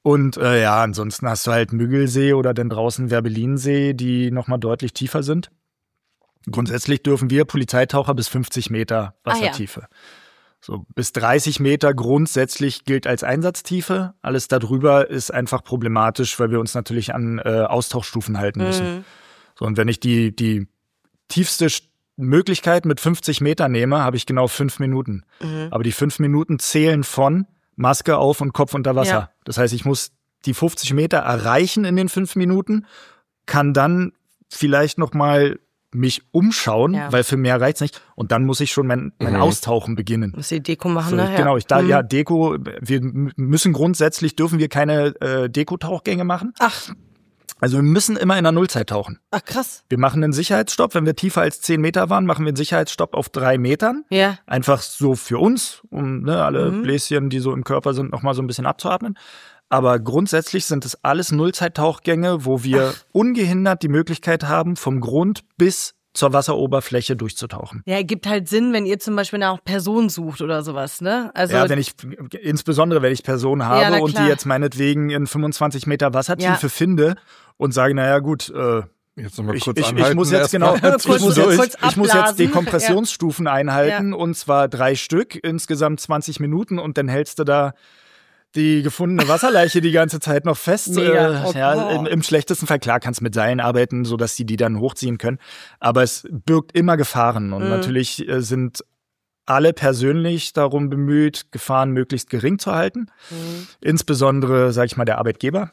Und äh, ja, ansonsten hast du halt Müggelsee oder dann draußen Werbelinsee, die nochmal deutlich tiefer sind. Grundsätzlich dürfen wir Polizeitaucher bis fünfzig Meter Wassertiefe. Ah, ja. So bis dreißig Meter grundsätzlich gilt als Einsatztiefe. Alles darüber ist einfach problematisch, weil wir uns natürlich an äh, Austauchstufen halten müssen. Mhm. So, und wenn ich die, die tiefste Möglichkeit mit fünfzig Meter nehme, habe ich genau fünf Minuten. Mhm. Aber die fünf Minuten zählen von Maske auf und Kopf unter Wasser. Ja. Das heißt, ich muss die fünfzig Meter erreichen in den fünf Minuten, kann dann vielleicht noch mal mich umschauen, ja. weil für mehr reicht's nicht. Und dann muss ich schon mein, mein mhm. Austauchen beginnen. Muss die Deko machen, so, ne? Ja. Genau, ich da, mhm. ja, Deko, wir müssen grundsätzlich, dürfen wir keine äh, Deko-Tauchgänge machen. Ach. Also wir müssen immer in der Nullzeit tauchen. Ach, krass. Wir machen einen Sicherheitsstopp. Wenn wir tiefer als zehn Meter waren, machen wir einen Sicherheitsstopp auf drei Metern. Ja. Einfach so für uns, um ne, alle mhm. Bläschen, die so im Körper sind, noch mal so ein bisschen abzuatmen. Aber grundsätzlich sind es alles Nullzeittauchgänge, wo wir Ach. ungehindert die Möglichkeit haben, vom Grund bis zur Wasseroberfläche durchzutauchen. Ja, gibt halt Sinn, wenn ihr zum Beispiel nach Personen sucht oder sowas, ne? Also ja, wenn ich, insbesondere wenn ich Personen habe ja, und die jetzt meinetwegen in fünfundzwanzig Meter Wassertiefe ja. finde und sage, naja gut, äh, jetzt noch mal ich, kurz ich, anhalten, ich muss jetzt genau, kurz, ich, muss jetzt, jetzt, ich muss jetzt Dekompressionsstufen ja. einhalten ja. und zwar drei Stück, insgesamt zwanzig Minuten und dann hältst du da die gefundene Wasserleiche die ganze Zeit noch fest. Äh, okay. ja, im, Im schlechtesten Fall, klar, kannst mit Seilen arbeiten, sodass die die dann hochziehen können. Aber es birgt immer Gefahren. Und mhm. natürlich äh, sind alle persönlich darum bemüht, Gefahren möglichst gering zu halten. Mhm. Insbesondere, sage ich mal, der Arbeitgeber.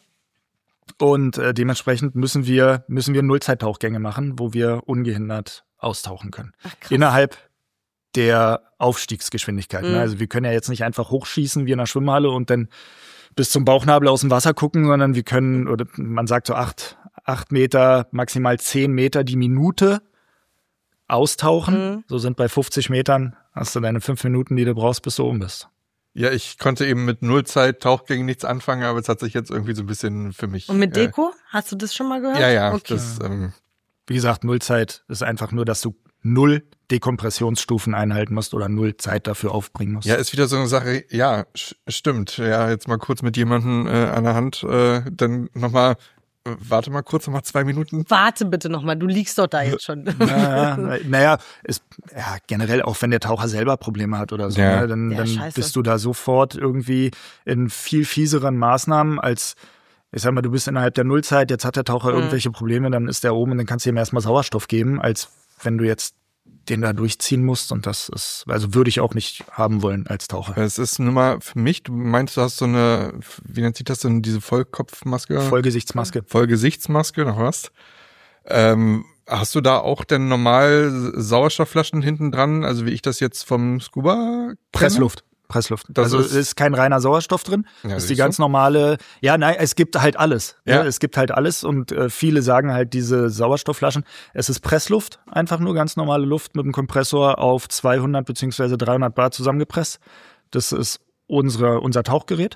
Und äh, dementsprechend müssen wir, müssen wir Nullzeittauchgänge machen, wo wir ungehindert austauchen können. Ach, krass. Innerhalb der Aufstiegsgeschwindigkeit. Mhm. Ne? Also wir können ja jetzt nicht einfach hochschießen wie in einer Schwimmhalle und dann bis zum Bauchnabel aus dem Wasser gucken, sondern wir können, oder man sagt so acht, acht Meter, maximal zehn Meter die Minute austauchen. Mhm. So sind bei fünfzig Metern, hast du deine fünf Minuten, die du brauchst, bis du oben bist. Ja, ich konnte eben mit Nullzeit-Tauchgängen nichts anfangen, aber es hat sich jetzt irgendwie so ein bisschen für mich... Und mit äh, Deko? Hast du das schon mal gehört? Ja, ja. Okay. Das, ähm, Wie gesagt, Nullzeit ist einfach nur, dass du null Dekompressionsstufen einhalten musst oder null Zeit dafür aufbringen musst. Ja, ist wieder so eine Sache, ja, sch- stimmt. Ja, jetzt mal kurz mit jemandem äh, an der Hand, äh, dann nochmal, äh, warte mal kurz, nochmal zwei Minuten. Warte bitte nochmal, du liegst doch da jetzt schon. Naja, naja ist, ja, generell auch wenn der Taucher selber Probleme hat oder so, ja. ne, dann, ja, dann scheiße. bist du da sofort irgendwie in viel fieseren Maßnahmen als ich sag mal, du bist innerhalb der Nullzeit, jetzt hat der Taucher mhm. irgendwelche Probleme, dann ist der oben und dann kannst du ihm erstmal Sauerstoff geben, als wenn du jetzt den da durchziehen musst und das ist, also würde ich auch nicht haben wollen als Taucher. Es ist nur mal für mich, du meinst, du hast so eine, wie nennt sich das denn, diese Vollkopfmaske? Vollgesichtsmaske. Vollgesichtsmaske, noch was? Ähm, hast du da auch denn normal Sauerstoffflaschen hinten dran, also wie ich das jetzt vom Scuba kenne? Pressluft. Pressluft. Das also ist, ist kein reiner Sauerstoff drin. Ja, das ist die ganz normale, ja, nein, es gibt halt alles. Ja. Ne? Es gibt halt alles und äh, viele sagen halt diese Sauerstoffflaschen, es ist Pressluft, einfach nur ganz normale Luft mit dem Kompressor auf zweihundert beziehungsweise dreihundert Bar zusammengepresst. Das ist unsere, unser Tauchgerät.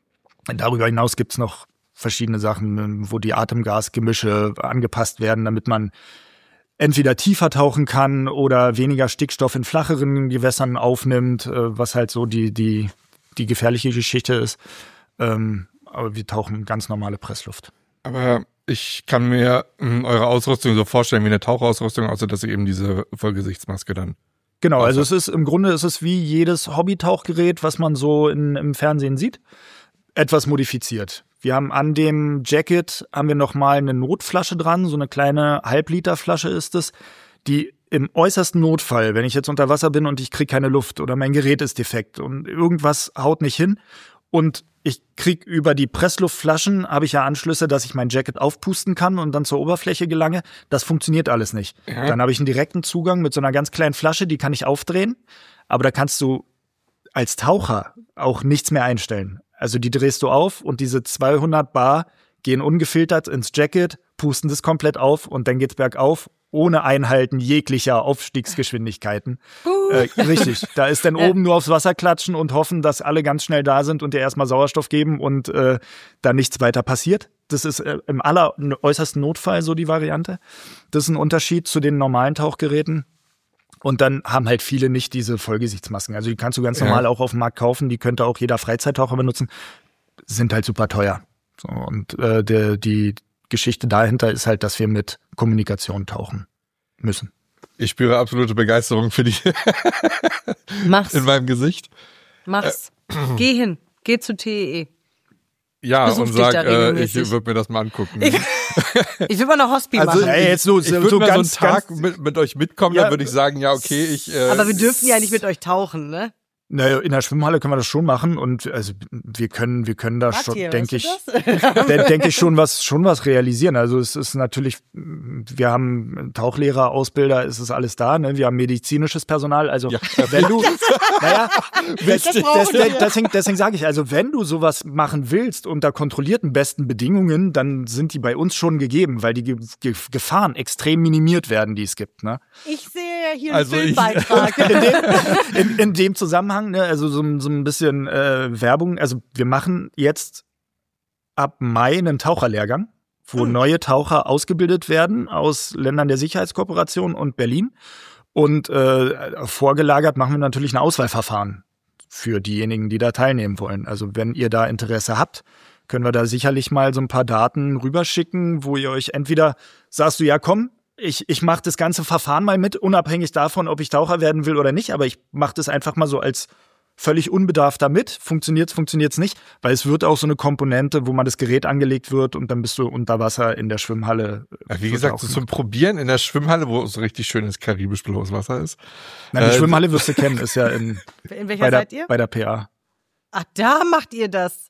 Und darüber hinaus gibt's noch verschiedene Sachen, wo die Atemgasgemische angepasst werden, damit man entweder tiefer tauchen kann oder weniger Stickstoff in flacheren Gewässern aufnimmt, was halt so die, die, die gefährliche Geschichte ist. Ähm, aber wir tauchen ganz normale Pressluft. Aber ich kann mir mh, eure Ausrüstung so vorstellen wie eine Tauchausrüstung, außer dass ihr eben diese Vollgesichtsmaske dann... Genau, also es ist im Grunde ist es wie jedes Hobbytauchgerät, was man so in, im Fernsehen sieht, etwas modifiziert. Wir haben an dem Jacket haben wir nochmal eine Notflasche dran, so eine kleine Halbliterflasche ist es, die im äußersten Notfall, wenn ich jetzt unter Wasser bin und ich kriege keine Luft oder mein Gerät ist defekt und irgendwas haut nicht hin und ich krieg über die Pressluftflaschen, habe ich ja Anschlüsse, dass ich mein Jacket aufpusten kann und dann zur Oberfläche gelange. Das funktioniert alles nicht. Ja. Dann habe ich einen direkten Zugang mit so einer ganz kleinen Flasche, die kann ich aufdrehen, aber da kannst du als Taucher auch nichts mehr einstellen. Also die drehst du auf und diese zweihundert Bar gehen ungefiltert ins Jacket, pusten das komplett auf und dann geht's bergauf, ohne Einhalten jeglicher Aufstiegsgeschwindigkeiten. Uh. Äh, richtig, da ist dann oben nur aufs Wasser klatschen und hoffen, dass alle ganz schnell da sind und dir erstmal Sauerstoff geben und äh, da nichts weiter passiert. Das ist äh, im aller äußersten Notfall so die Variante. Das ist ein Unterschied zu den normalen Tauchgeräten. Und dann haben halt viele nicht diese Vollgesichtsmasken. Also die kannst du ganz normal ja. auch auf dem Markt kaufen. Die könnte auch jeder Freizeittaucher benutzen. sind halt super teuer. So, und äh, der, die Geschichte dahinter ist halt, dass wir mit Kommunikation tauchen müssen. Ich spüre absolute Begeisterung für dich Mach's. in meinem Gesicht. Mach's. Äh. Geh hin. Geh zu T E E. Ja, Besuch und dich sag, da äh, ich regelmäßig. würde mir das mal angucken. Ich, ich will mal noch Hospi Also, machen. Ey, jetzt so, ich so, würde so mal ganz, so einen Tag ganz- mit, mit euch mitkommen, Ja. dann würde ich sagen, ja, okay, ich... Äh, Aber wir dürfen ja nicht mit euch tauchen, ne? Naja, in der Schwimmhalle können wir das schon machen und also wir können, wir können da schon, Martin, denke ich, weißt du das? de- denke ich schon was, schon was realisieren. Also es ist natürlich, wir haben Tauchlehrer, Ausbilder, es ist alles da, ne? Wir haben medizinisches Personal. Also Ja. wenn du, naja, das, Das brauchen das, wir. deswegen, deswegen sage ich, also wenn du sowas machen willst unter kontrollierten besten Bedingungen, dann sind die bei uns schon gegeben, weil die Ge Ge Gefahren extrem minimiert werden, die es gibt. Ne? Ich sehe ja hier Also einen ich- Filmbeitrag. In dem, in, in dem Zusammenhang, ne, also so, so ein bisschen äh, Werbung. Also wir machen jetzt ab Mai einen Taucherlehrgang, wo Hm. neue Taucher ausgebildet werden aus Ländern der Sicherheitskooperation und Berlin. Und äh, vorgelagert machen wir natürlich ein Auswahlverfahren für diejenigen, die da teilnehmen wollen. Also wenn ihr da Interesse habt, können wir da sicherlich mal so ein paar Daten rüberschicken, wo ihr euch entweder sagst du, ja komm, ich, ich mache das ganze Verfahren mal mit, unabhängig davon, ob ich Taucher werden will oder nicht, aber ich mache das einfach mal so als völlig unbedarft damit. Funktioniert's, funktioniert's nicht, weil es wird auch so eine Komponente, wo man das Gerät angelegt wird und dann bist du unter Wasser in der Schwimmhalle. ja, wie Wird gesagt, auch so gemacht. zum Probieren in der Schwimmhalle, wo es so richtig schönes karibisch-blaues Wasser ist. Nein, die äh, Schwimmhalle wirst du kennen, ist ja in, In welcher bei, der, seid ihr? bei der P A. Ach, da macht ihr das.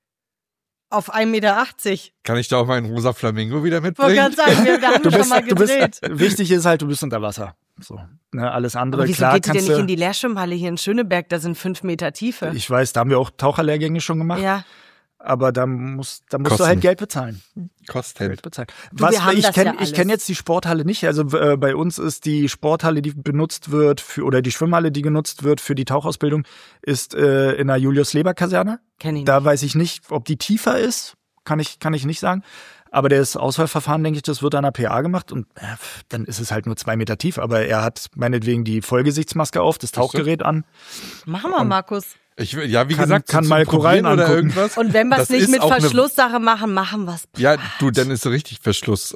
Auf ein Meter achtzig. Kann ich da auch meinen rosa Flamingo wieder Ich wollte mitbringen? gerade sagen, wir haben Du schon bist, mal du bist, gedreht. wichtig ist halt, du bist unter Wasser. So, ne, alles andere, Aber wieso klar geht ihr denn kannst nicht du, in die Lehrschwimmhalle hier in Schöneberg? Da sind fünf Meter Tiefe. ich weiß, da haben wir auch Taucherlehrgänge schon gemacht, Ja. aber da musst, da musst Kosten. du halt Geld bezahlen. Kosten. Geld bezahlen. Du, wir haben ich das kenne ja ich kenn alles. jetzt die Sporthalle nicht. Also äh, bei uns ist die Sporthalle, die benutzt wird für, oder die Schwimmhalle, die genutzt wird für die Tauchausbildung, ist äh, in der Julius-Leber-Kaserne. Kenn ich nicht. Da weiß ich nicht, ob die tiefer ist, kann ich, kann ich nicht sagen. Aber das Auswahlverfahren, denke ich, das wird an der P A gemacht und äh, dann ist es halt nur zwei Meter tief. Aber er hat meinetwegen die Vollgesichtsmaske auf, das Tauchgerät an. Machen wir, Markus. Ich, ja, wie Kann- gesagt, kann zum mal Probieren Korallen oder angucken. irgendwas. Und wenn wir es Das nicht ist mit auch eine- Verschlusssache machen, machen wir es. Ja, du, dann ist richtig Verschluss.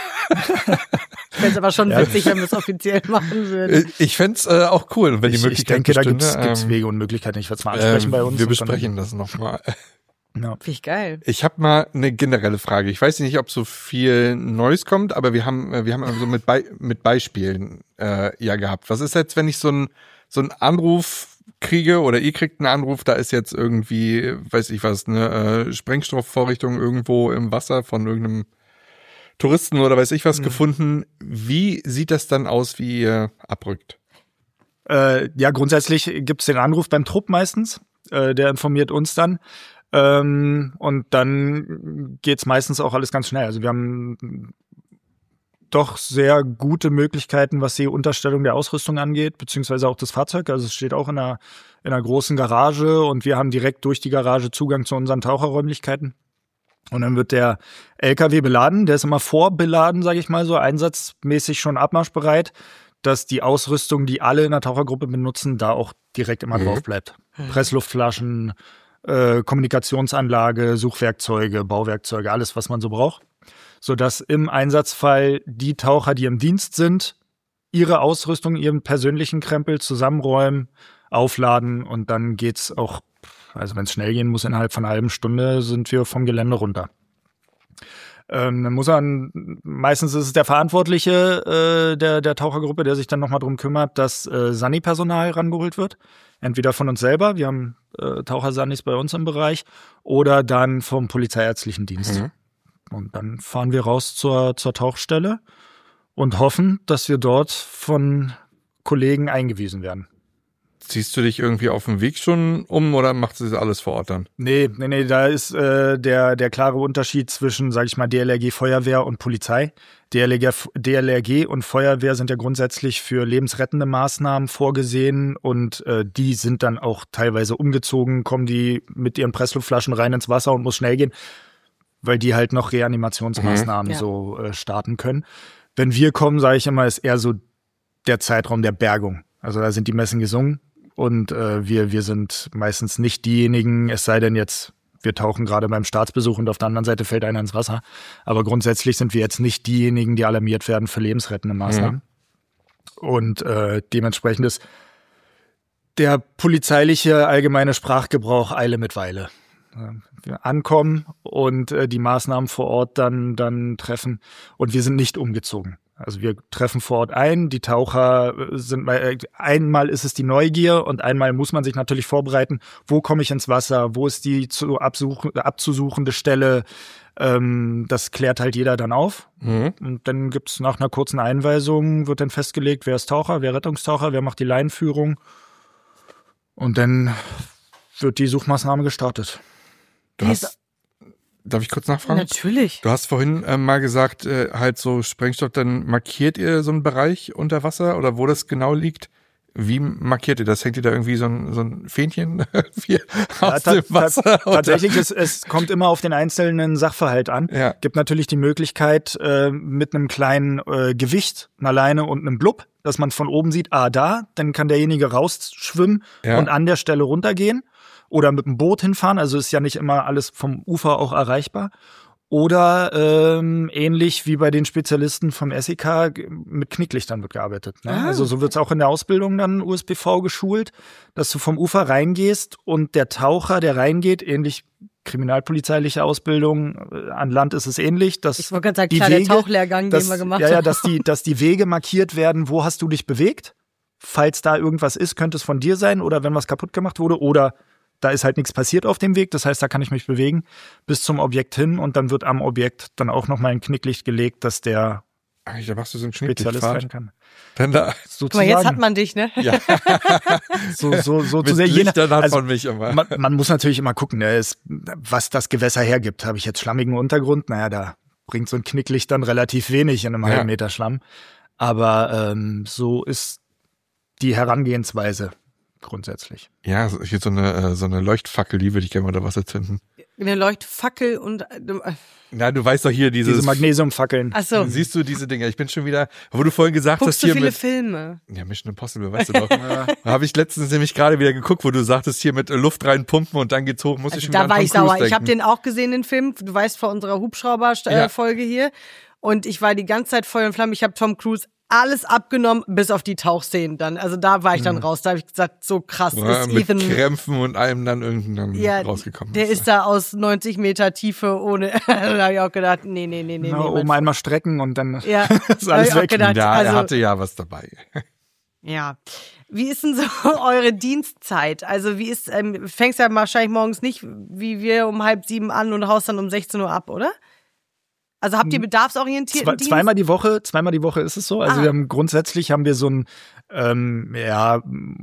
Ich fände es aber schon Ja. witzig, wenn wir es offiziell machen würden. Ich fänd's äh, auch cool, wenn die Ich, ich Möglichkeit denke, da bestünde, gibt's gibt's ähm, Wege und Möglichkeiten. Ich werde es mal ansprechen ähm, bei uns. Wir und dann- besprechen das nochmal. Ja. Finde ich geil. Ich habe mal eine generelle Frage. Ich weiß nicht, ob so viel Neues kommt, aber wir haben äh, wir haben so mit Be mit Beispielen äh, ja gehabt. Was ist jetzt, wenn ich so ein so einen Anruf kriege oder ihr kriegt einen Anruf, da ist jetzt irgendwie, weiß ich was, eine äh, Sprengstoffvorrichtung irgendwo im Wasser von irgendeinem Touristen oder weiß ich was Mhm. gefunden. Wie sieht das dann aus, wie ihr abrückt? Äh, ja, grundsätzlich gibt's den Anruf beim Trupp meistens. Äh, der informiert uns dann. Ähm, und dann geht's meistens auch alles ganz schnell. Also wir haben doch sehr gute Möglichkeiten, was die Unterstellung der Ausrüstung angeht, beziehungsweise auch das Fahrzeug. Also es steht auch in einer, in einer großen Garage und wir haben direkt durch die Garage Zugang zu unseren Taucherräumlichkeiten. Und dann wird der L K W beladen, der ist immer vorbeladen, sage ich mal so, einsatzmäßig schon abmarschbereit, dass die Ausrüstung, die alle in der Tauchergruppe benutzen, da auch direkt immer Mhm. drauf bleibt. Pressluftflaschen, äh, Kommunikationsanlage, Suchwerkzeuge, Bauwerkzeuge, alles, was man so braucht. Sodass im Einsatzfall die Taucher, die im Dienst sind, ihre Ausrüstung, ihren persönlichen Krempel zusammenräumen, aufladen und dann geht's auch, also wenn es schnell gehen muss, innerhalb von einer halben Stunde sind wir vom Gelände runter. Ähm, dann muss man, meistens ist es der Verantwortliche äh, der, der Tauchergruppe, der sich dann nochmal drum kümmert, dass äh, Sani-Personal rangeholt wird. Entweder von uns selber, wir haben äh, Tauchersanis bei uns im Bereich, oder dann vom polizeiärztlichen Dienst. Mhm. Und dann fahren wir raus zur, zur Tauchstelle und hoffen, dass wir dort von Kollegen eingewiesen werden. Ziehst du dich irgendwie auf dem Weg schon um oder machst du das alles vor Ort dann? Nee, nee, nee, da ist äh, der, der klare Unterschied zwischen, sag ich mal, D L R G, Feuerwehr und Polizei. D L R G, D L R G und Feuerwehr sind ja grundsätzlich für lebensrettende Maßnahmen vorgesehen und äh, die sind dann auch teilweise umgezogen, kommen die mit ihren Pressluftflaschen rein ins Wasser und muss schnell gehen, weil die halt noch Reanimationsmaßnahmen Mhm. Ja. so äh, starten können. Wenn wir kommen, sage ich immer, ist eher so der Zeitraum der Bergung. Also da sind die Messen gesungen. Und äh, wir, wir sind meistens nicht diejenigen, es sei denn jetzt wir tauchen gerade beim Staatsbesuch und auf der anderen Seite fällt einer ins Wasser. Aber grundsätzlich sind wir jetzt nicht diejenigen, die alarmiert werden für lebensrettende Maßnahmen. Mhm. Und äh, dementsprechend ist der polizeiliche allgemeine Sprachgebrauch Eile mit Weile. Wir ankommen und äh, die Maßnahmen vor Ort dann, dann treffen. Und wir sind nicht umgezogen. Also wir treffen vor Ort ein, die Taucher sind, einmal ist es die Neugier und einmal muss man sich natürlich vorbereiten, wo komme ich ins Wasser, wo ist die zu absuchen, abzusuchende Stelle, ähm, das klärt halt jeder dann auf. Mhm. Und dann gibt's nach einer kurzen Einweisung, wird dann festgelegt, wer ist Taucher, wer Rettungstaucher, wer macht die Leinenführung und dann wird die Suchmaßnahme gestartet. Du hast Darf ich kurz nachfragen? Natürlich. Du hast vorhin äh, mal gesagt, äh, halt so Sprengstoff, dann markiert ihr so einen Bereich unter Wasser oder wo das genau liegt? Wie markiert ihr das? Hängt ihr da irgendwie so ein, so ein Fähnchen wie aus ja, dem Wasser? Tatsächlich, es, es kommt immer auf den einzelnen Sachverhalt an. Ja. Gibt natürlich die Möglichkeit, äh, mit einem kleinen äh, Gewicht, einer Leine und einem Blub, dass man von oben sieht, ah, da, dann kann derjenige rausschwimmen ja. und an der Stelle runtergehen. Oder mit dem Boot hinfahren, also ist ja nicht immer alles vom Ufer auch erreichbar. Oder ähm, ähnlich wie bei den Spezialisten vom S E K, mit Knicklichtern wird gearbeitet. Ne? Ah. Also so wird es auch in der Ausbildung dann U S B V geschult, dass du vom Ufer reingehst und der Taucher, der reingeht, ähnlich kriminalpolizeiliche Ausbildung, an Land ist es ähnlich. Dass ich wollte gerade sagen, klar, Wege, der Tauchlehrgang, dass, den wir gemacht ja, haben. Ja, dass die, dass die Wege markiert werden, wo hast du dich bewegt? Falls da irgendwas ist, könnte es von dir sein oder wenn was kaputt gemacht wurde oder da ist halt nichts passiert auf dem Weg, das heißt, da kann ich mich bewegen bis zum Objekt hin und dann wird am Objekt dann auch nochmal ein Knicklicht gelegt, dass der Ach, da machst du so einen Spezialist rein kann. Dann da, Guck mal, jetzt hat man dich, ne? Ja. so, so, so Mit zu sehr. Lichtern hat also, man mich immer. Man, man muss natürlich immer gucken, ne, ist, was das Gewässer hergibt. Habe ich jetzt schlammigen Untergrund? Naja, da bringt so ein Knicklicht dann relativ wenig in einem ja. halben Meter Schlamm. Aber ähm, so ist die Herangehensweise. Grundsätzlich. Ja, hier so eine, so eine Leuchtfackel, die würde ich gerne mal unter Wasser zünden. Eine Leuchtfackel und... Äh, Na, du weißt doch hier dieses... Diese Magnesiumfackeln. Ach so. Siehst du diese Dinger? Ich bin schon wieder... Wo du vorhin gesagt Guckst hast, hier du viele mit... Filme? Ja, Mission Impossible, weißt du doch. Da habe ich letztens nämlich gerade wieder geguckt, wo du sagtest, hier mit Luft reinpumpen und dann geht's hoch. Muss also ich schon da wieder war an ich Tom Cruise sauer. Ich habe denken. den auch gesehen, den Film. Du weißt, vor unserer Hubschrauber-Folge ja. hier. Und ich war die ganze Zeit Feuer und Flamme. Ich habe Tom Cruise alles abgenommen, bis auf die Tauchszenen dann. Also da war ich dann mhm. raus. Da habe ich gesagt, so krass ja, ist mit Ethan. Krämpfen und allem dann irgendwann ja, rausgekommen. Der ist da aus neunzig Meter Tiefe ohne. Da habe ich auch gedacht, nee, nee, nee, nee. Na, nee oben einmal strecken und dann ja, ist alles weg. Gedacht, ja, also, er hatte ja was dabei. Ja. Wie ist denn so eure Dienstzeit? Also wie ist, ähm, fängst ja wahrscheinlich morgens nicht wie wir um halb sieben an und haust dann um sechzehn Uhr ab, oder? Also habt ihr bedarfsorientierten Zwei, Dienst? Zweimal die Woche, zweimal die Woche ist es so. Also ah. wir haben grundsätzlich haben wir so einen ähm, ja,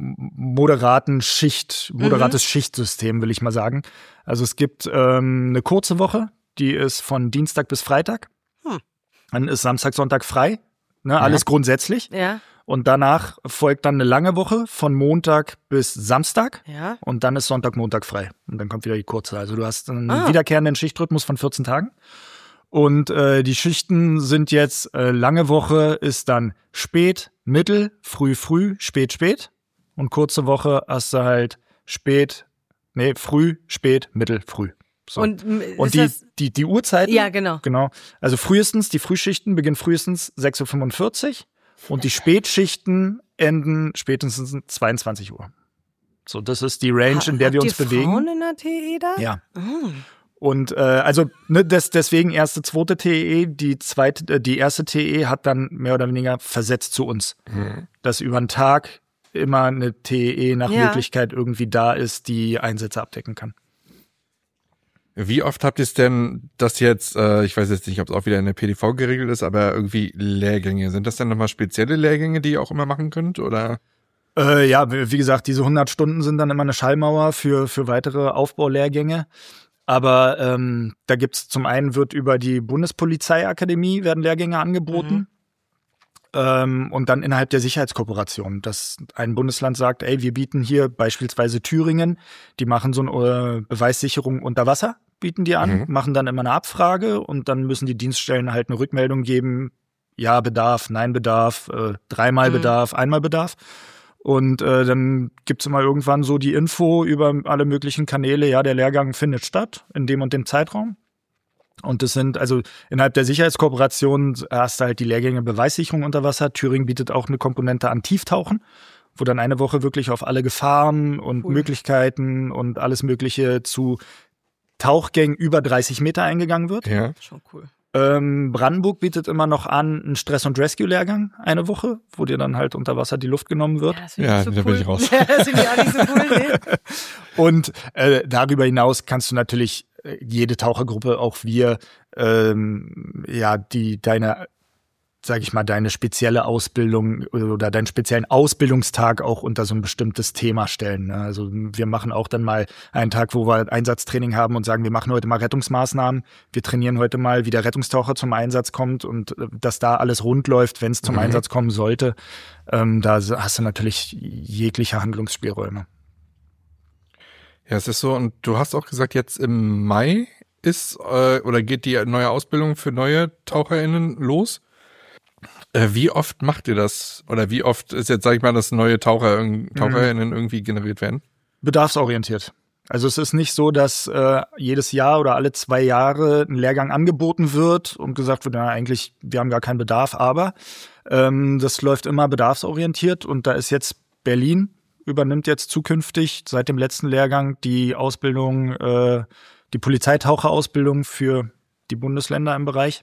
moderaten Schicht, moderates mhm. Schichtsystem, will ich mal sagen. Also es gibt ähm, eine kurze Woche, die ist von Dienstag bis Freitag. Hm. Dann ist Samstag, Sonntag frei. Ne, ja. Alles grundsätzlich. Ja. Und danach folgt dann eine lange Woche von Montag bis Samstag. Ja. Und dann ist Sonntag, Montag frei. Und dann kommt wieder die kurze. Also du hast einen ah. wiederkehrenden Schichtrhythmus von vierzehn Tagen. Und äh, die Schichten sind jetzt, äh, lange Woche ist dann spät, mittel, früh, früh, spät, spät. Und kurze Woche hast du halt spät, nee, früh, spät, mittel, früh. So. Und, Und die, die, die Uhrzeiten? Ja, genau. Genau. Also frühestens, die Frühschichten beginnen frühestens sechs Uhr fünfundvierzig und die Spätschichten enden spätestens zweiundzwanzig Uhr. So, das ist die Range, in der wir uns bewegen. Habt ihr Frauen in der T E da? Ja. Oh. Und äh, also ne, des, deswegen erste, zweite T E, die zweite, äh, die erste T E hat dann mehr oder weniger versetzt zu uns, mhm. dass über den Tag immer eine T E nach ja. Möglichkeit irgendwie da ist, die Einsätze abdecken kann. Wie oft habt ihr es denn, dass jetzt, äh, ich weiß jetzt nicht, ob es auch wieder in der P D V geregelt ist, aber irgendwie Lehrgänge, sind das dann nochmal spezielle Lehrgänge, die ihr auch immer machen könnt, oder? Äh, ja, wie gesagt, diese hundert Stunden sind dann immer eine Schallmauer für für weitere Aufbaulehrgänge. Aber ähm, da gibt's zum einen wird über die Bundespolizeiakademie werden Lehrgänge angeboten. Mhm. Ähm, und dann innerhalb der Sicherheitskooperation, dass ein Bundesland sagt, ey, wir bieten hier beispielsweise Thüringen, die machen so eine äh, Beweissicherung unter Wasser, bieten die an, mhm. machen dann immer eine Abfrage und dann müssen die Dienststellen halt eine Rückmeldung geben, ja Bedarf, nein Bedarf, äh, dreimal mhm. Bedarf, einmal Bedarf. Und äh, dann gibt's immer irgendwann so die Info über alle möglichen Kanäle, ja, der Lehrgang findet statt in dem und dem Zeitraum. Und das sind, also innerhalb der Sicherheitskooperation hast du halt die Lehrgänge Beweissicherung unter Wasser. Thüringen bietet auch eine Komponente an Tieftauchen, wo dann eine Woche wirklich auf alle Gefahren und cool. Möglichkeiten und alles Mögliche zu Tauchgängen über dreißig Meter eingegangen wird. Ja, schon cool. Ähm, Brandenburg bietet immer noch an einen Stress- und Rescue-Lehrgang eine Woche, wo dir dann halt unter Wasser die Luft genommen wird. Ja, das ja so da cool. bin ich raus. das finde ich auch nicht so cool. Nee. Und äh, darüber hinaus kannst du natürlich äh, jede Tauchergruppe, auch wir, ähm, ja, die deine, sag ich mal, deine spezielle Ausbildung oder deinen speziellen Ausbildungstag auch unter so ein bestimmtes Thema stellen. Also wir machen auch dann mal einen Tag, wo wir Einsatztraining haben und sagen, wir machen heute mal Rettungsmaßnahmen. Wir trainieren heute mal, wie der Rettungstaucher zum Einsatz kommt und dass da alles rund läuft, wenn es zum mhm. Einsatz kommen sollte. Ähm, da hast du natürlich jegliche Handlungsspielräume. Ja, es ist so, und du hast auch gesagt, jetzt im Mai ist äh, oder geht die neue Ausbildung für neue TaucherInnen los. Wie oft macht ihr das? Oder wie oft ist jetzt, sag ich mal, dass neue Taucher, TaucherInnen irgendwie generiert werden? Bedarfsorientiert. Also es ist nicht so, dass äh, jedes Jahr oder alle zwei Jahre ein Lehrgang angeboten wird und gesagt wird, na eigentlich, wir haben gar keinen Bedarf, aber ähm, das läuft immer bedarfsorientiert und da ist jetzt Berlin, übernimmt jetzt zukünftig seit dem letzten Lehrgang die Ausbildung, äh, die Polizeitaucherausbildung für die Bundesländer im Bereich.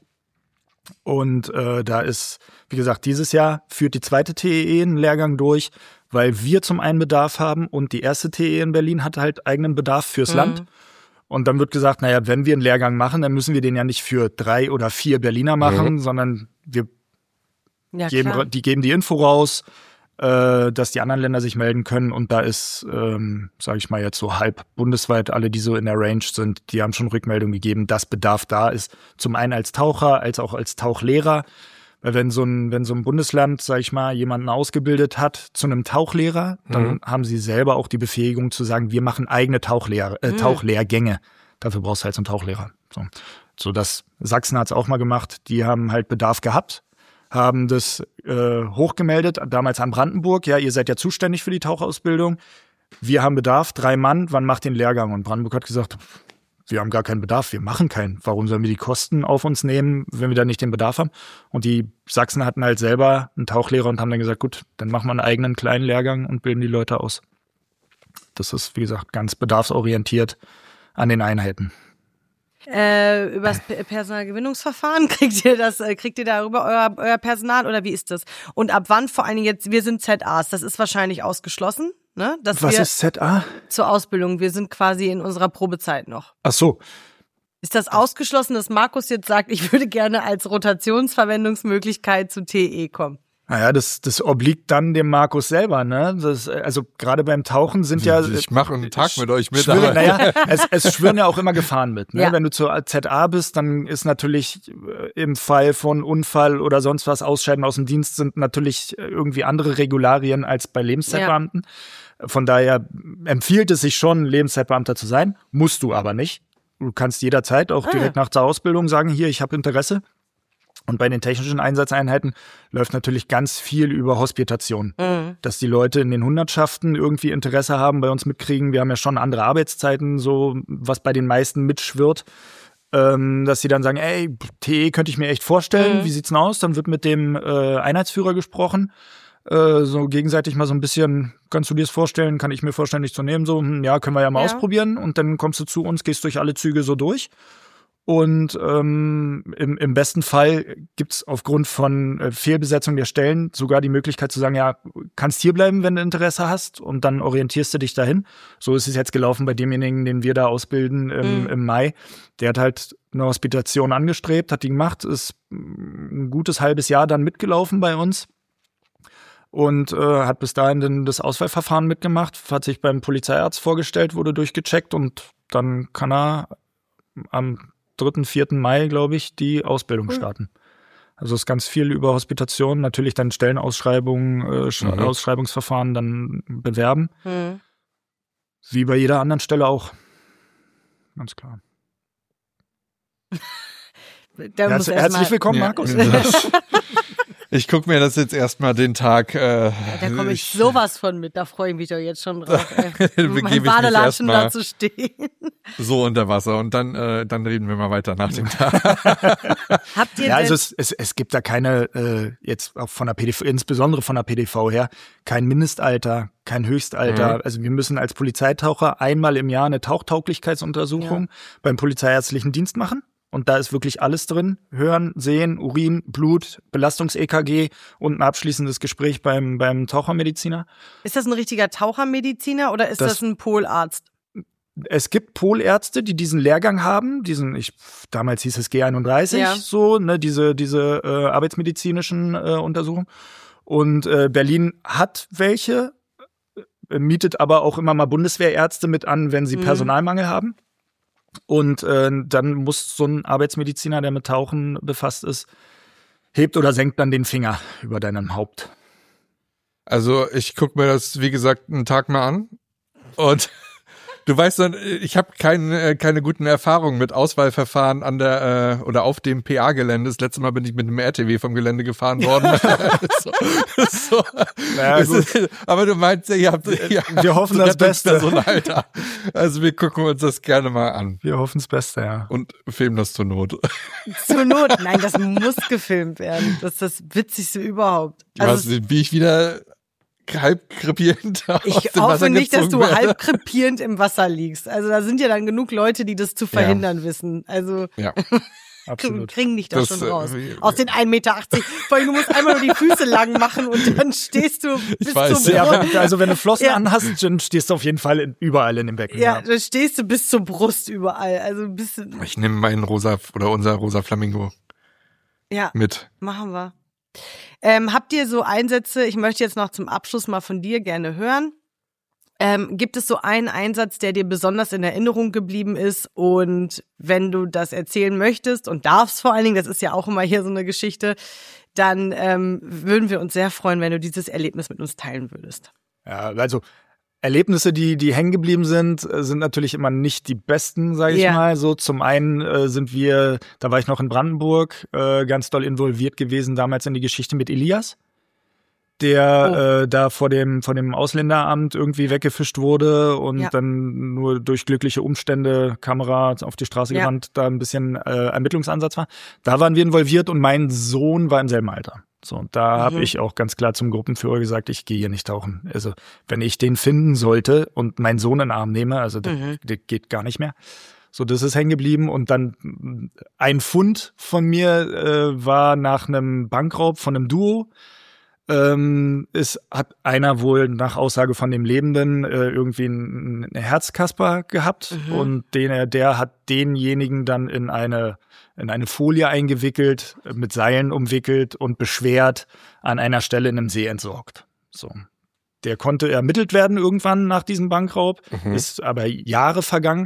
Und äh, da ist, wie gesagt, dieses Jahr führt die zweite T E E einen Lehrgang durch, weil wir zum einen Bedarf haben und die erste T E E in Berlin hat halt eigenen Bedarf fürs mhm. Land. Und dann wird gesagt, naja, wenn wir einen Lehrgang machen, dann müssen wir den ja nicht für drei oder vier Berliner machen, mhm. sondern wir ja, geben, die geben die Info raus, äh, dass die anderen Länder sich melden können. Und da ist, ähm, sage ich mal jetzt so halb bundesweit, alle, die so in der Range sind, die haben schon Rückmeldung gegeben, dass Bedarf da ist. Zum einen als Taucher, als auch als Tauchlehrer. Weil wenn so ein, wenn so ein Bundesland, sag ich mal, jemanden ausgebildet hat zu einem Tauchlehrer, dann mhm. haben sie selber auch die Befähigung zu sagen, wir machen eigene Tauchlehr- äh, mhm. Tauchlehrgänge. Dafür brauchst du halt so einen Tauchlehrer. So, so das Sachsen hat's auch mal gemacht. Die haben halt Bedarf gehabt, haben das äh, hochgemeldet, damals an Brandenburg. Ja, ihr seid ja zuständig für die Tauchausbildung. Wir haben Bedarf, drei Mann, wann macht den Lehrgang? Und Brandenburg hat gesagt, wir haben gar keinen Bedarf, wir machen keinen. Warum sollen wir die Kosten auf uns nehmen, wenn wir da nicht den Bedarf haben? Und die Sachsen hatten halt selber einen Tauchlehrer und haben dann gesagt, gut, dann machen wir einen eigenen kleinen Lehrgang und bilden die Leute aus. Das ist, wie gesagt, ganz bedarfsorientiert an den Einheiten. Äh, übers Personalgewinnungsverfahren kriegt ihr das, kriegt ihr darüber euer, euer Personal oder wie ist das? Und ab wann vor allen Dingen jetzt, wir sind Z As, das ist wahrscheinlich ausgeschlossen, ne? Dass Was wir ist Z A? Zur Ausbildung, wir sind quasi in unserer Probezeit noch. Ach so. Ist das ausgeschlossen, dass Markus jetzt sagt, ich würde gerne als Rotationsverwendungsmöglichkeit zu T E kommen? Naja, das, das obliegt dann dem Markus selber, ne? Das, also gerade beim Tauchen sind ja... Ich mache einen Tag mit euch mit. Schwören, naja, es, es schwören ja auch immer Gefahren mit. Ne? Ja. Wenn du zur Z A bist, dann ist natürlich im Fall von Unfall oder sonst was, Ausscheiden aus dem Dienst, sind natürlich irgendwie andere Regularien als bei Lebenszeitbeamten. Ja. Von daher empfiehlt es sich schon, Lebenszeitbeamter zu sein. Musst du aber nicht. Du kannst jederzeit auch direkt ah. nach der Ausbildung sagen, hier, ich habe Interesse. Und bei den technischen Einsatzeinheiten läuft natürlich ganz viel über Hospitation. Mhm. Dass die Leute in den Hundertschaften irgendwie Interesse haben, bei uns mitkriegen. Wir haben ja schon andere Arbeitszeiten, so was bei den meisten mitschwirrt. Ähm, dass sie dann sagen, ey, T E könnte ich mir echt vorstellen. Mhm. Wie sieht's denn aus? Dann wird mit dem äh, Einheitsführer gesprochen. Äh, so gegenseitig mal so ein bisschen, kannst du dir das vorstellen? Kann ich mir vorstellen, dich zu nehmen? So, hm, ja, können wir ja mal ja. ausprobieren. Und dann kommst du zu uns, gehst durch alle Züge so durch. Und ähm, im, im besten Fall gibt's aufgrund von äh, Fehlbesetzung der Stellen sogar die Möglichkeit zu sagen, ja, kannst hier bleiben, wenn du Interesse hast, und dann orientierst du dich dahin. So ist es jetzt gelaufen bei demjenigen, den wir da ausbilden im, mhm. im Mai. Der hat halt eine Hospitation angestrebt, hat die gemacht, ist ein gutes halbes Jahr dann mitgelaufen bei uns und äh, hat bis dahin dann das Auswahlverfahren mitgemacht, hat sich beim Polizeiarzt vorgestellt, wurde durchgecheckt und dann kann er am dritten, vierten Mai, glaube ich, die Ausbildung cool. starten. Also es ist ganz viel über Hospitation, natürlich dann Stellenausschreibungen, äh, mhm. Ausschreibungsverfahren dann bewerben. Mhm. Wie bei jeder anderen Stelle auch. Ganz klar. Herz, herzlich willkommen, ja. Markus. Ich gucke mir das jetzt erstmal den Tag. Äh, ja, da komme ich sowas von mit, da freue ich mich doch jetzt schon drauf. Mein Badelatschen da zu stehen. So unter Wasser und dann, äh, dann reden wir mal weiter nach dem Tag. Habt ihr ja, denn also es, es, es gibt da keine, äh, jetzt auch von der P D V, insbesondere von der P D V her, kein Mindestalter, kein Höchstalter. Mhm. Also wir müssen als Polizeitaucher einmal im Jahr eine Tauchtauglichkeitsuntersuchung ja. beim polizeiärztlichen Dienst machen. Und da ist wirklich alles drin. Hören, Sehen, Urin, Blut, Belastungs-E K G und ein abschließendes Gespräch beim, beim Tauchermediziner. Ist das ein richtiger Tauchermediziner oder ist das, das ein Polarzt? Es gibt Polärzte, die diesen Lehrgang haben, diesen, ich, damals hieß es G einunddreißig, ja. so, ne, diese, diese äh, arbeitsmedizinischen äh, Untersuchungen. Und äh, Berlin hat welche, äh, mietet aber auch immer mal Bundeswehrärzte mit an, wenn sie mhm. Personalmangel haben. Und äh, dann muss so ein Arbeitsmediziner, der mit Tauchen befasst ist, hebt oder senkt dann den Finger über deinem Haupt. Also ich gucke mir das, wie gesagt, einen Tag mal an. Und du weißt dann, ich habe keine, keine guten Erfahrungen mit Auswahlverfahren an der äh, oder auf dem P A-Gelände. Das letzte Mal bin ich mit einem R T W vom Gelände gefahren worden. so, so. Naja, gut. Ist, aber du meinst ja, ihr habt ja, wir hoffen das Beste. Alter. Also wir gucken uns das gerne mal an. Wir hoffen das Beste, ja. Und filmen das zur Not. Zur Not? Nein, das muss gefilmt werden. Das ist das Witzigste überhaupt. Also was, wie ich wieder halb krepierend aus Ich dem hoffe Wasser nicht, dass du werde. halb krepierend im Wasser liegst. Also da sind ja dann genug Leute, die das zu verhindern ja. wissen. Also ja. Absolut. Kriegen dich da das, schon raus. Äh, Aus den ein Meter achtzig. Vor allem, du musst einmal nur die Füße lang machen und dann stehst du bis ich weiß, zur ja, Brust. Also wenn du Flossen ja. anhast, dann stehst du auf jeden Fall in, überall in dem Becken. Ja, ja, dann stehst du bis zur Brust überall. Also bis Ich nehme meinen rosa oder unser rosa Flamingo ja, mit. Machen wir. Ähm, habt ihr so Einsätze, ich möchte jetzt noch zum Abschluss mal von dir gerne hören. Ähm, gibt es so einen Einsatz, der dir besonders in Erinnerung geblieben ist? Und wenn du das erzählen möchtest und darfst vor allen Dingen, das ist ja auch immer hier so eine Geschichte, dann ähm, würden wir uns sehr freuen, wenn du dieses Erlebnis mit uns teilen würdest. Ja, also Erlebnisse, die die hängen geblieben sind, sind natürlich immer nicht die besten, sage ich ja. mal. So zum einen äh, sind wir, da war ich noch in Brandenburg, äh, ganz doll involviert gewesen damals in die Geschichte mit Elias, der oh. äh, da vor dem vor dem Ausländeramt irgendwie weggefischt wurde und ja. dann nur durch glückliche Umstände, Kamera auf die Straße ja. gewandt, da ein bisschen äh, Ermittlungsansatz war. Da waren wir involviert und mein Sohn war im selben Alter. So, und da mhm. habe ich auch ganz klar zum Gruppenführer gesagt, ich gehe hier nicht tauchen. Also, wenn ich den finden sollte und meinen Sohn in den Arm nehme, also das, mhm. das geht gar nicht mehr. So, das ist hängen geblieben. Und dann ein Fund von mir äh, war nach einem Bankraub von einem Duo. Ähm, es hat einer wohl nach Aussage von dem Lebenden äh, irgendwie ein, ein Herzkasper gehabt mhm. und den, der hat denjenigen dann in eine in eine Folie eingewickelt, mit Seilen umwickelt und beschwert an einer Stelle in einem See entsorgt. So. Der konnte ermittelt werden irgendwann nach diesem Bankraub, mhm. ist aber Jahre vergangen.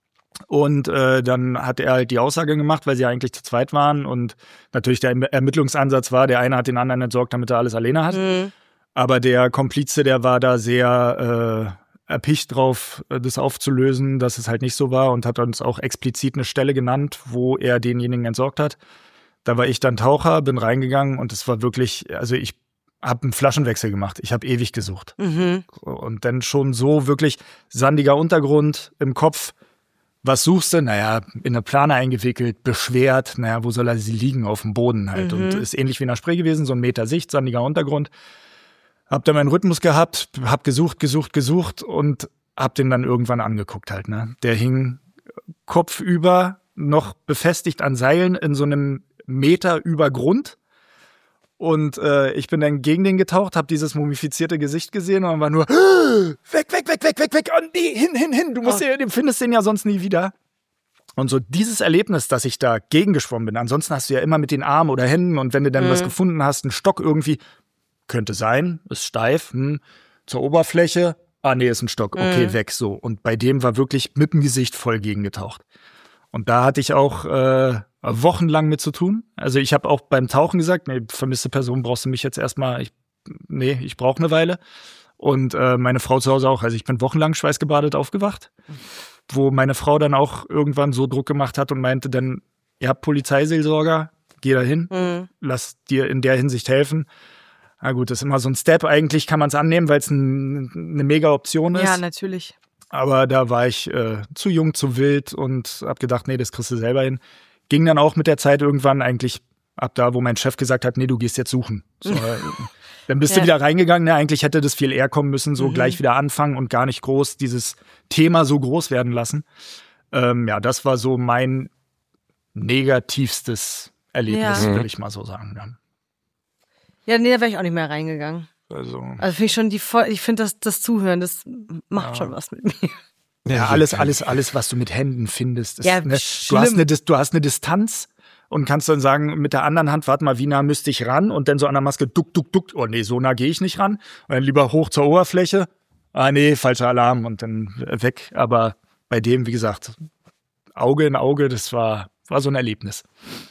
Und äh, dann hat er halt die Aussage gemacht, weil sie eigentlich zu zweit waren und natürlich der Ermittlungsansatz war, der eine hat den anderen entsorgt, damit er alles alleine hat. Mhm. Aber der Komplize, der war da sehr äh, erpicht drauf, das aufzulösen, dass es halt nicht so war und hat uns auch explizit eine Stelle genannt, wo er denjenigen entsorgt hat. Da war ich dann Taucher, bin reingegangen und es war wirklich, also ich habe einen Flaschenwechsel gemacht. Ich habe ewig gesucht. Mhm. Und dann schon so wirklich sandiger Untergrund im Kopf. Was suchst du? Naja, in eine Plane eingewickelt, beschwert. Naja, wo soll er sie liegen? Auf dem Boden halt. Mhm. Und ist ähnlich wie in der Spree gewesen, so ein Meter Sicht, sandiger Untergrund. Hab da meinen Rhythmus gehabt, hab gesucht, gesucht, gesucht und hab den dann irgendwann angeguckt halt, ne. Der hing kopfüber, noch befestigt an Seilen in so einem Meter über Grund. Und äh, ich bin dann gegen den getaucht, hab dieses mumifizierte Gesicht gesehen und war nur weg, weg, weg, weg, weg, weg, oh nee, hin, hin, hin, du musst oh. den, du findest den ja sonst nie wieder. Und so dieses Erlebnis, dass ich da gegengeschwommen bin, ansonsten hast du ja immer mit den Armen oder Händen und wenn du dann mhm. was gefunden hast, einen Stock irgendwie, könnte sein, ist steif, hm, zur Oberfläche, ah nee, ist ein Stock, okay, mhm. weg, so. Und bei dem war wirklich mit dem Gesicht voll gegengetaucht. Und da hatte ich auch äh, wochenlang mit zu tun. Also ich habe auch beim Tauchen gesagt, nee, vermisste Person brauchst du mich jetzt erstmal, ich, nee, ich brauche eine Weile. Und äh, meine Frau zu Hause auch, also ich bin wochenlang schweißgebadet aufgewacht, wo meine Frau dann auch irgendwann so Druck gemacht hat und meinte dann, ihr habt Polizeiseelsorger, geh da hin, Mhm. lass dir in der Hinsicht helfen. Na gut, das ist immer so ein Step. Eigentlich kann man es annehmen, weil es ein, eine mega Option ist. Ja, natürlich. Aber da war ich äh, zu jung, zu wild und hab gedacht, nee, das kriegst du selber hin. Ging dann auch mit der Zeit irgendwann eigentlich ab da, wo mein Chef gesagt hat, nee, du gehst jetzt suchen. So, äh, dann bist Ja. du wieder reingegangen. Ne? Eigentlich hätte das viel eher kommen müssen, so Mhm. gleich wieder anfangen und gar nicht groß dieses Thema so groß werden lassen. Ähm, ja, das war so mein negativstes Erlebnis, Ja. will ich mal so sagen. Ja. Ja, nee, da wäre ich auch nicht mehr reingegangen. Also, Also finde ich schon die voll, ich finde das, das Zuhören, das macht Ja. schon was mit mir. ja, alles, alles, alles, was du mit Händen findest. Ist, Ja, ne? schlimm. Du hast eine, Dis- du hast eine Distanz und kannst dann sagen, mit der anderen Hand, warte mal, wie nah müsste ich ran? Und dann so an der Maske, duck, duck, duck. Oh nee, so nah gehe ich nicht ran. Und dann lieber hoch zur Oberfläche. Ah nee, falscher Alarm und dann weg. Aber bei dem, wie gesagt, Auge in Auge, das war, war so ein Erlebnis.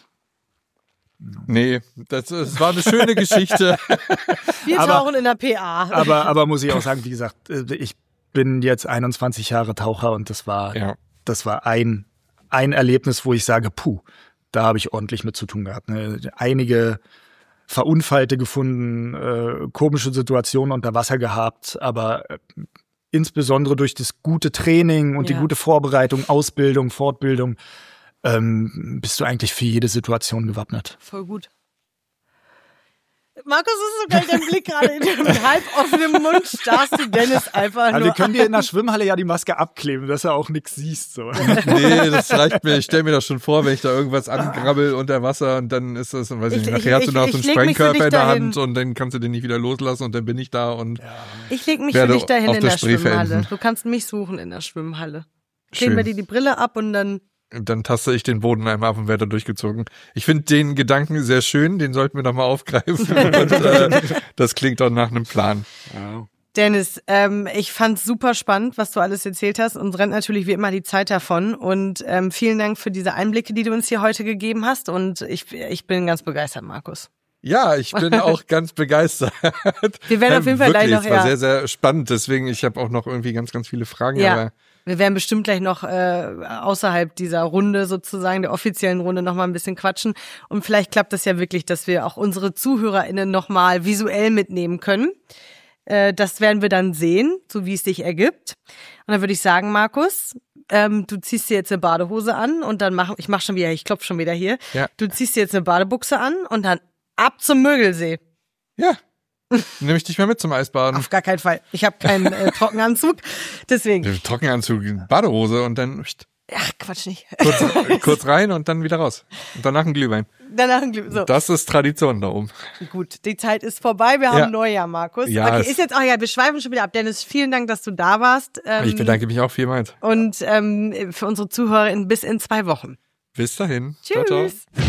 Nee, das, das war eine schöne Geschichte. Wir Aber- tauchen in der P A. Aber, aber muss ich auch sagen, wie gesagt, äh, ich bin jetzt einundzwanzig Jahre Taucher und das war, Ja. das war ein, ein Erlebnis, wo ich sage, puh, da habe ich ordentlich mit zu tun gehabt. Ne? Einige Verunfallte gefunden, äh, komische Situationen unter Wasser gehabt, aber äh, insbesondere durch das gute Training und Ja. die gute Vorbereitung, Ausbildung, Fortbildung, ähm, bist du eigentlich für jede Situation gewappnet. Voll gut. Markus, ist so geil, dein Blick gerade in dem halb offenen Mund starrst du Dennis einfach Aber nur wir können dir in der Schwimmhalle ja die Maske abkleben, dass du auch nichts siehst. So. Nee, das reicht mir. Ich stell mir das schon vor, wenn ich da irgendwas angrabbel unter Wasser und dann ist das, weiß ich Ich- nicht, nachher ich- hast du noch ich- so einen ich leg mich für Sprengkörper dich in der dahin. Hand und dann kannst du den nicht wieder loslassen und dann bin ich da und Ich leg mich werde für dich dahin auf in der der Spree Schwimmhalle. verenden. Du kannst mich suchen in der Schwimmhalle. Kleben schön. wir dir die Brille ab und dann. Dann taste ich den Boden einmal ab und werde durchgezogen. Ich finde den Gedanken sehr schön, den sollten wir nochmal aufgreifen. Und, äh, das klingt doch nach einem Plan. Dennis, ähm, ich fand's super spannend, was du alles erzählt hast. Uns rennt natürlich wie immer die Zeit davon. Und ähm, vielen Dank für diese Einblicke, die du uns hier heute gegeben hast. Und ich, ich bin ganz begeistert, Markus. Ja, ich bin auch ganz begeistert. Wir werden auf jeden Fall Wirklich, gleich noch, es war ja. sehr, sehr spannend. Deswegen, ich habe auch noch irgendwie ganz, ganz viele Fragen. Ja. Aber Wir werden bestimmt gleich noch äh, außerhalb dieser Runde sozusagen, der offiziellen Runde, noch mal ein bisschen quatschen. Und vielleicht klappt das ja wirklich, dass wir auch unsere ZuhörerInnen noch mal visuell mitnehmen können. Äh, das werden wir dann sehen, so wie es sich ergibt. Und dann würde ich sagen, Markus, ähm, du ziehst dir jetzt eine Badehose an und dann mach ich mach schon wieder, ich klopf schon wieder hier. Ja. Du ziehst dir jetzt eine Badebuchse an und dann ab zum Mögelsee. ja, nehme ich dich mal mit zum Eisbaden. Auf gar keinen Fall. Ich habe keinen äh, Trockenanzug, deswegen. Trockenanzug, Badehose und dann Ach, Quatsch nicht. kurz, kurz rein und dann wieder raus. Und danach ein Glühwein. Danach ein Glück. So. Das ist Tradition da oben. Gut, die Zeit ist vorbei. Wir haben Ja. Neujahr, Markus. Ja, okay, es- ist jetzt auch, ja, wir schweifen schon wieder ab. Dennis, vielen Dank, dass du da warst. Ähm, Ich bedanke mich auch vielmals. Und ähm, für unsere ZuhörerInnen bis in zwei Wochen. Bis dahin. Tschüss. Ciao, ciao.